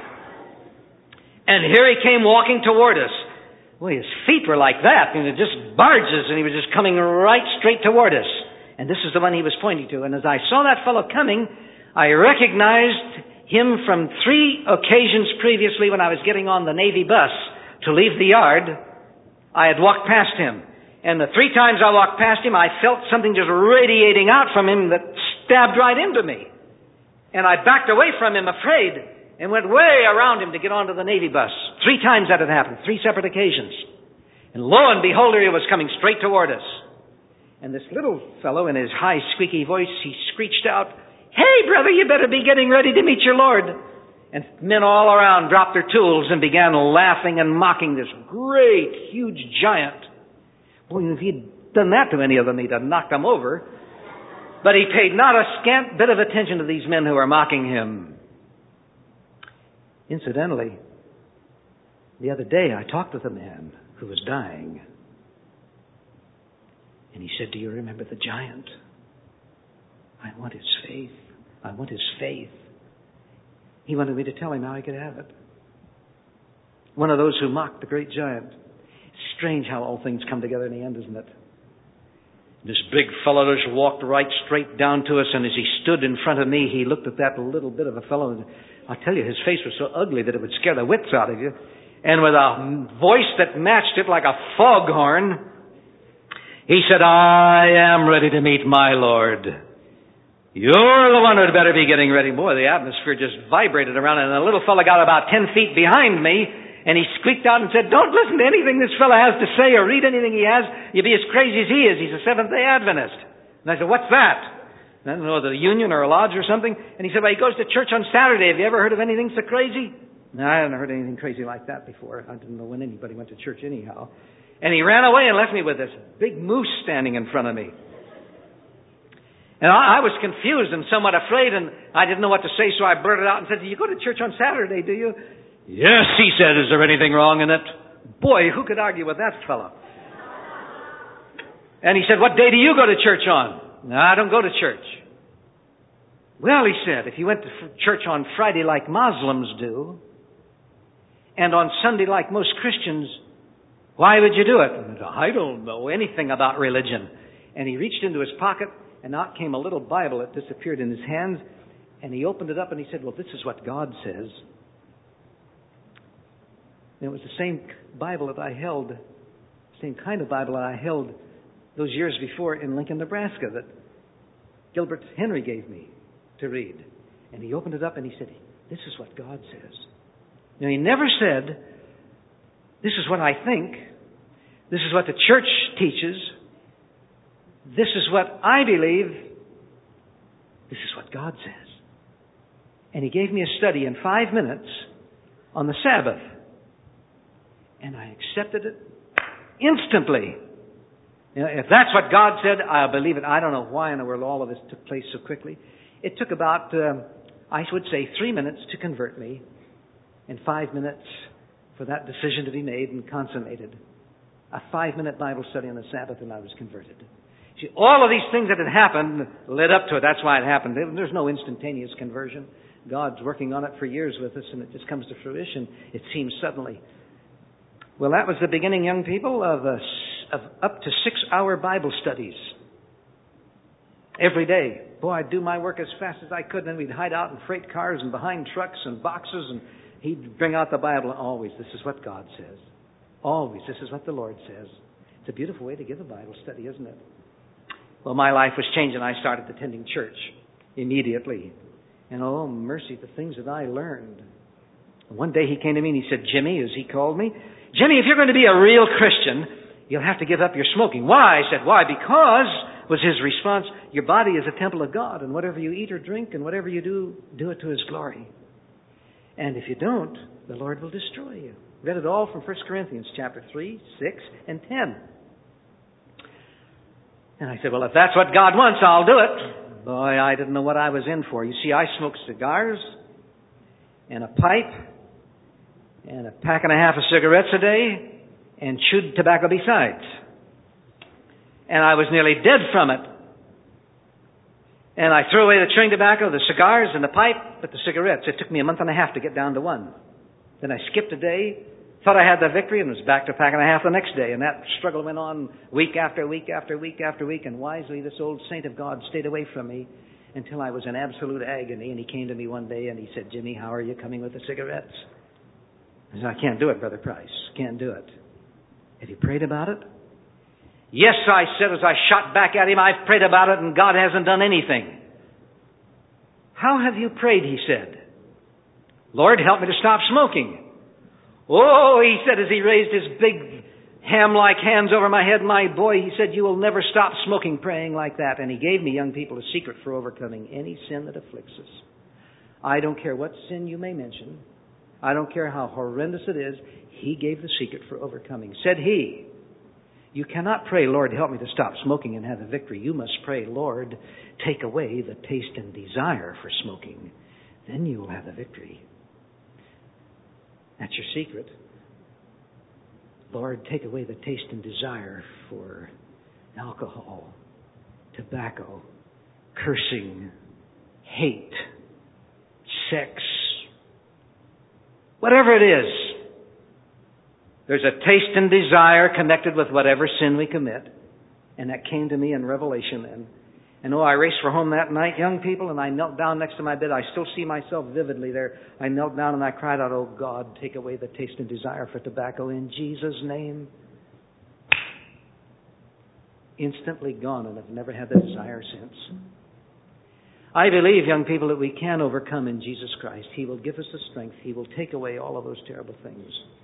And here he came walking toward us. Well, his feet were like that, and it just barges, and he was just coming right straight toward us. And this is the one he was pointing to. And as I saw that fellow coming, I recognized him from three occasions previously when I was getting on the Navy bus to leave the yard. I had walked past him. And the three times I walked past him, I felt something just radiating out from him that stabbed right into me. And I backed away from him, afraid, and went way around him to get onto the Navy bus. Three times that had happened, three separate occasions. And lo and behold, he was coming straight toward us. And this little fellow, in his high, squeaky voice, he screeched out, "Hey, brother, you better be getting ready to meet your Lord." And men all around dropped their tools and began laughing and mocking this great, huge giant. Boy, if he'd done that to any of them, he'd have knocked them over. But he paid not a scant bit of attention to these men who were mocking him. Incidentally, the other day I talked with a man who was dying. And he said, "Do you remember the giant? I want his faith. I want his faith." He wanted me to tell him how he could have it. One of those who mocked the great giant. Strange how all things come together in the end, isn't it? This big fellow just walked right straight down to us, and as he stood in front of me, he looked at that little bit of a fellow, and I tell you, his face was so ugly that it would scare the wits out of you. And with a voice that matched it like a foghorn, he said, "I am ready to meet my Lord." You're the one who'd better be getting ready. Boy, the atmosphere just vibrated around, and the little fella got about ten feet behind me, and he squeaked out and said, don't listen to anything this fella has to say or read anything he has. You'll be as crazy as he is. He's a Seventh-day Adventist. And I said, what's that? I don't know, the union or a lodge or something. And he said, well, he goes to church on Saturday. Have you ever heard of anything so crazy? No, I hadn't heard anything crazy like that before. I didn't know when anybody went to church anyhow. And he ran away and left me with this big moose standing in front of me. And I, I was confused and somewhat afraid, and I didn't know what to say, so I blurted out and said, do you go to church on Saturday, do you? Yes, he said. Is there anything wrong in it? Boy, who could argue with that fellow? And he said, what day do you go to church on? No, I don't go to church. Well, he said, if you went to church on Friday like Muslims do, and on Sunday like most Christians, why would you do it? And I don't know anything about religion. And he reached into his pocket, and out came a little Bible that disappeared in his hands, and he opened it up and he said, well, this is what God says. And it was the same Bible that I held, same kind of Bible that I held those years before in Lincoln, Nebraska, that Gilbert Henry gave me to read. And he opened it up and he said, this is what God says. Now, he never said, this is what I think, this is what the church teaches, this is what I believe, this is what God says. And he gave me a study in five minutes on the Sabbath. And I accepted it instantly. You know, if that's what God said, I'll believe it. I don't know why in the world all of this took place so quickly. It took about, um, I would say, three minutes to convert me, and five minutes for that decision to be made and consummated. A five-minute Bible study on the Sabbath, and I was converted. See, all of these things that had happened led up to it. That's why it happened. There's no instantaneous conversion. God's working on it for years with us, and it just comes to fruition, it seems, suddenly. Well, that was the beginning, young people, of, a, of up to six-hour Bible studies every day. Boy, I'd do my work as fast as I could, and then we'd hide out in freight cars and behind trucks and boxes, and he'd bring out the Bible. Always, this is what God says. Always, this is what the Lord says. It's a beautiful way to give a Bible study, isn't it? Well, my life was changing. I started attending church immediately. And oh, mercy, the things that I learned. One day he came to me and he said, Jimmy, as he called me, Jimmy, if you're going to be a real Christian, you'll have to give up your smoking. Why? I said, why? Because, was his response, your body is a temple of God, and whatever you eat or drink and whatever you do, do it to His glory. And if you don't, the Lord will destroy you. Read it all from First Corinthians chapter three, six, and ten. And I said, well, if that's what God wants, I'll do it. Boy, I didn't know what I was in for. You see, I smoked cigars and a pipe and a pack and a half of cigarettes a day and chewed tobacco besides. And I was nearly dead from it. And I threw away the chewing tobacco, the cigars, and the pipe, but the cigarettes. It took me a month and a half to get down to one. Then I skipped a day, thought I had the victory, and was back to a pack and a half the next day. And that struggle went on week after week after week after week. And wisely, this old saint of God stayed away from me until I was in absolute agony. And he came to me one day and he said, Jimmy, how are you coming with the cigarettes? I said, I can't do it, Brother Price. Can't do it. Have you prayed about it? Yes, I said as I shot back at him, I've prayed about it and God hasn't done anything. How have you prayed, he said. Lord, help me to stop smoking. Oh, he said as he raised his big ham-like hands over my head, my boy, he said, you will never stop smoking praying like that. And he gave me, young people, a secret for overcoming any sin that afflicts us. I don't care what sin you may mention. I don't care how horrendous it is. He gave the secret for overcoming. Said he, you cannot pray, Lord, help me to stop smoking and have a victory. You must pray, Lord, take away the taste and desire for smoking. Then you will have a victory. That's your secret. Lord, take away the taste and desire for alcohol, tobacco, cursing, hate, sex, whatever it is. There's a taste and desire connected with whatever sin we commit. And that came to me in Revelation then. And oh, I raced for home that night, young people, and I knelt down next to my bed. I still see myself vividly there. I knelt down and I cried out, oh God, take away the taste and desire for tobacco in Jesus' name. Instantly gone, and I've never had the desire since. I believe, young people, that we can overcome in Jesus Christ. He will give us the strength. He will take away all of those terrible things.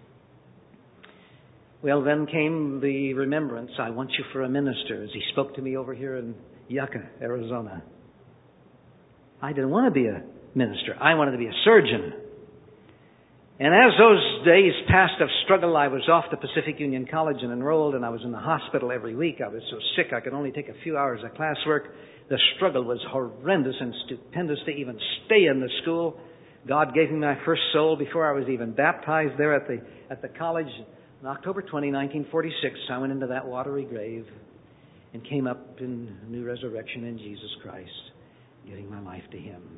Well, then came the remembrance, I want you for a minister, as he spoke to me over here in Yucca, Arizona. I didn't want to be a minister. I wanted to be a surgeon. And as those days passed of struggle, I was off to Pacific Union College and enrolled, and I was in the hospital every week. I was so sick I could only take a few hours of classwork. The struggle was horrendous and stupendous to even stay in the school. God gave me my first soul before I was even baptized there at the at the college. On October twentieth, nineteen forty-six, I went into that watery grave and came up in new resurrection in Jesus Christ, giving my life to Him.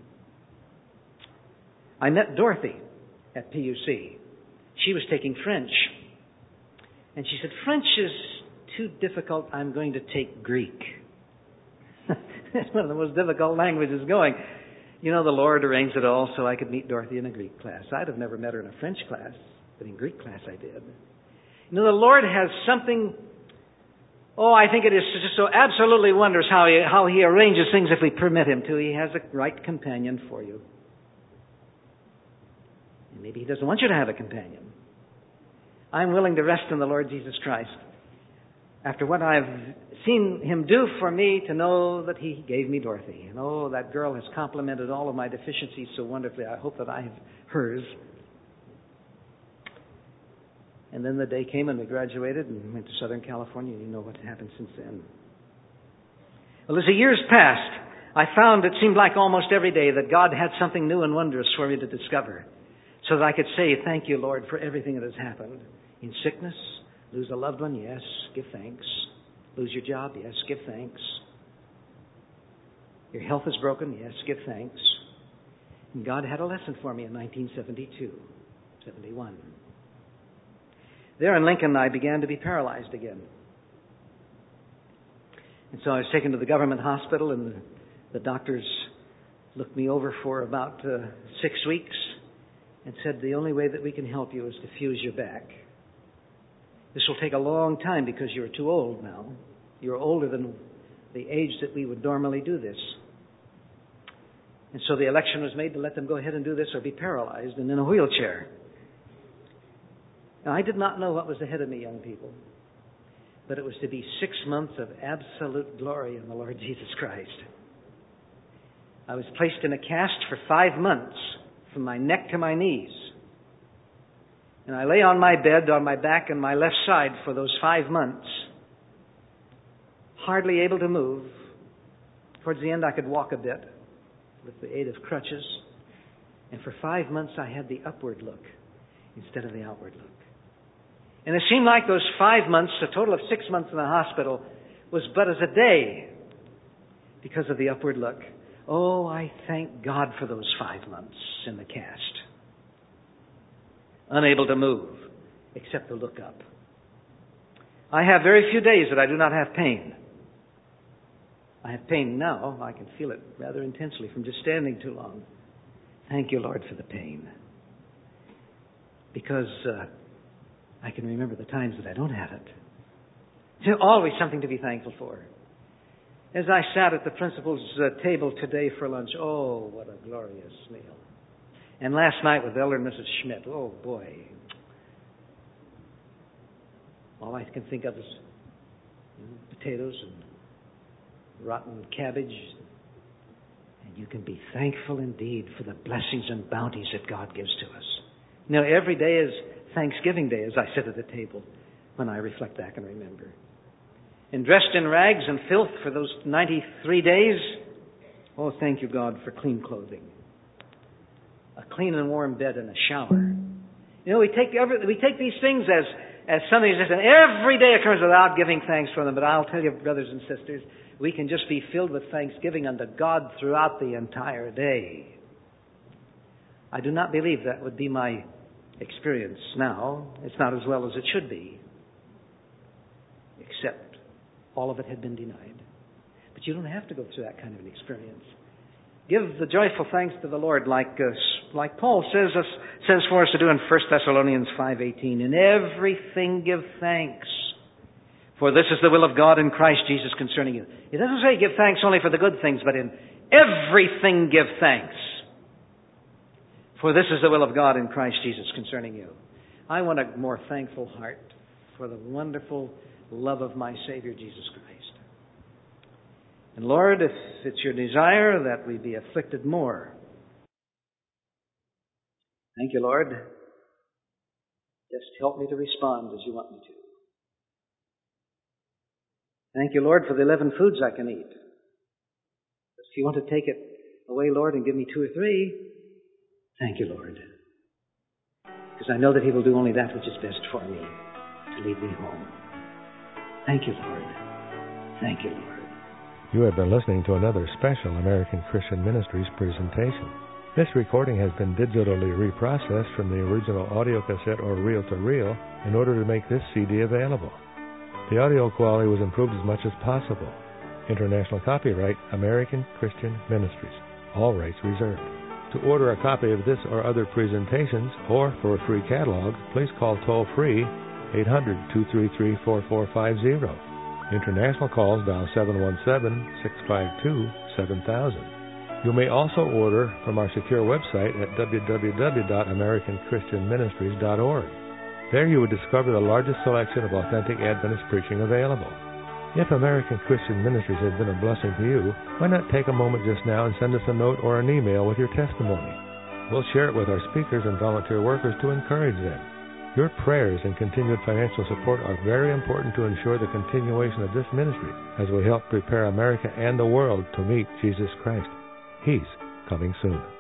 I met Dorothy at P U C. She was taking French. And she said, French is too difficult. I'm going to take Greek. It's one of the most difficult languages going. You know, the Lord arranged it all so I could meet Dorothy in a Greek class. I'd have never met her in a French class, but in Greek class I did. You know, the Lord has something, oh, I think it is just so absolutely wondrous how he, how He arranges things if we permit Him to. He has a right companion for you. And maybe He doesn't want you to have a companion. I'm willing to rest in the Lord Jesus Christ. After what I've seen Him do for me, to know that He gave me Dorothy. And oh, that girl has complemented all of my deficiencies so wonderfully. I hope that I have hers. And then the day came and we graduated and went to Southern California. And you know what happened since then. Well, as the years passed, I found it seemed like almost every day that God had something new and wondrous for me to discover. So that I could say, thank you, Lord, for everything that has happened. In sickness, lose a loved one, yes, give thanks. Lose your job, yes, give thanks. Your health is broken, yes, give thanks. And God had a lesson for me in nineteen seventy-two, seventy-one. There in Lincoln, I began to be paralyzed again. And so I was taken to the government hospital, and the, the doctors looked me over for about uh, six weeks and said, the only way that we can help you is to fuse your back. This will take a long time because you're too old now. You're older than the age that we would normally do this. And so the election was made to let them go ahead and do this or be paralyzed and in a wheelchair. Now, I did not know what was ahead of me, young people, but it was to be six months of absolute glory in the Lord Jesus Christ. I was placed in a cast for five months from my neck to my knees. And I lay on my bed, on my back and my left side for those five months, hardly able to move. Towards the end, I could walk a bit with the aid of crutches. And for five months, I had the upward look instead of the outward look. And it seemed like those five months, a total of six months in the hospital, was but as a day because of the upward look. Oh, I thank God for those five months in the cast. Unable to move, except to look up. I have very few days that I do not have pain. I have pain now. I can feel it rather intensely from just standing too long. Thank you, Lord, for the pain. Because uh, I can remember the times that I don't have it. There's always something to be thankful for. As I sat at the principal's uh, table today for lunch, oh, what a glorious meal. And last night with Elder and Missus Schmidt, oh boy. All I can think of is you know, potatoes and rotten cabbage. And you can be thankful indeed for the blessings and bounties that God gives to us. You know, every day is Thanksgiving Day as I sit at the table when I reflect back and remember. And dressed in rags and filth for those ninety-three days, oh, thank you, God, for clean clothing. A clean and warm bed and a shower. You know, we take every, we take these things as, as something that every day occurs without giving thanks for them. But I'll tell you, brothers and sisters, we can just be filled with thanksgiving unto God throughout the entire day. I do not believe that would be my experience now. It's not as well as it should be. Except all of it had been denied. But you don't have to go through that kind of an experience. Give the joyful thanks to the Lord, like uh, like Paul says us says for us to do in First Thessalonians five eighteen. In everything give thanks, for this is the will of God in Christ Jesus concerning you. It doesn't say give thanks only for the good things, but in Everything give thanks. For this is the will of God in Christ Jesus concerning you. I want a more thankful heart for the wonderful love of my Savior Jesus Christ. And Lord, if it's your desire that we be afflicted more, thank you, Lord. Just help me to respond as you want me to. Thank you, Lord, for the eleven foods I can eat. But if you want to take it away, Lord, and give me two or three, thank you, Lord. Because I know that He will do only that which is best for me, to lead me home. Thank you, Lord. Thank you, Lord. You have been listening to another special American Christian Ministries presentation. This recording has been digitally reprocessed from the original audio cassette or reel-to-reel in order to make this C D available. The audio quality was improved as much as possible. International copyright, American Christian Ministries. All rights reserved. To order a copy of this or other presentations, or for a free catalog, please call toll-free eight hundred, two three three, four four five zero. International calls dial seven one seven, six five two, seven thousand. You may also order from our secure website at w w w dot american christian ministries dot org. There you would discover the largest selection of authentic Adventist preaching available. If American Christian Ministries has been a blessing to you, why not take a moment just now and send us a note or an email with your testimony? We'll share it with our speakers and volunteer workers to encourage them. Your prayers and continued financial support are very important to ensure the continuation of this ministry as we help prepare America and the world to meet Jesus Christ. He's coming soon.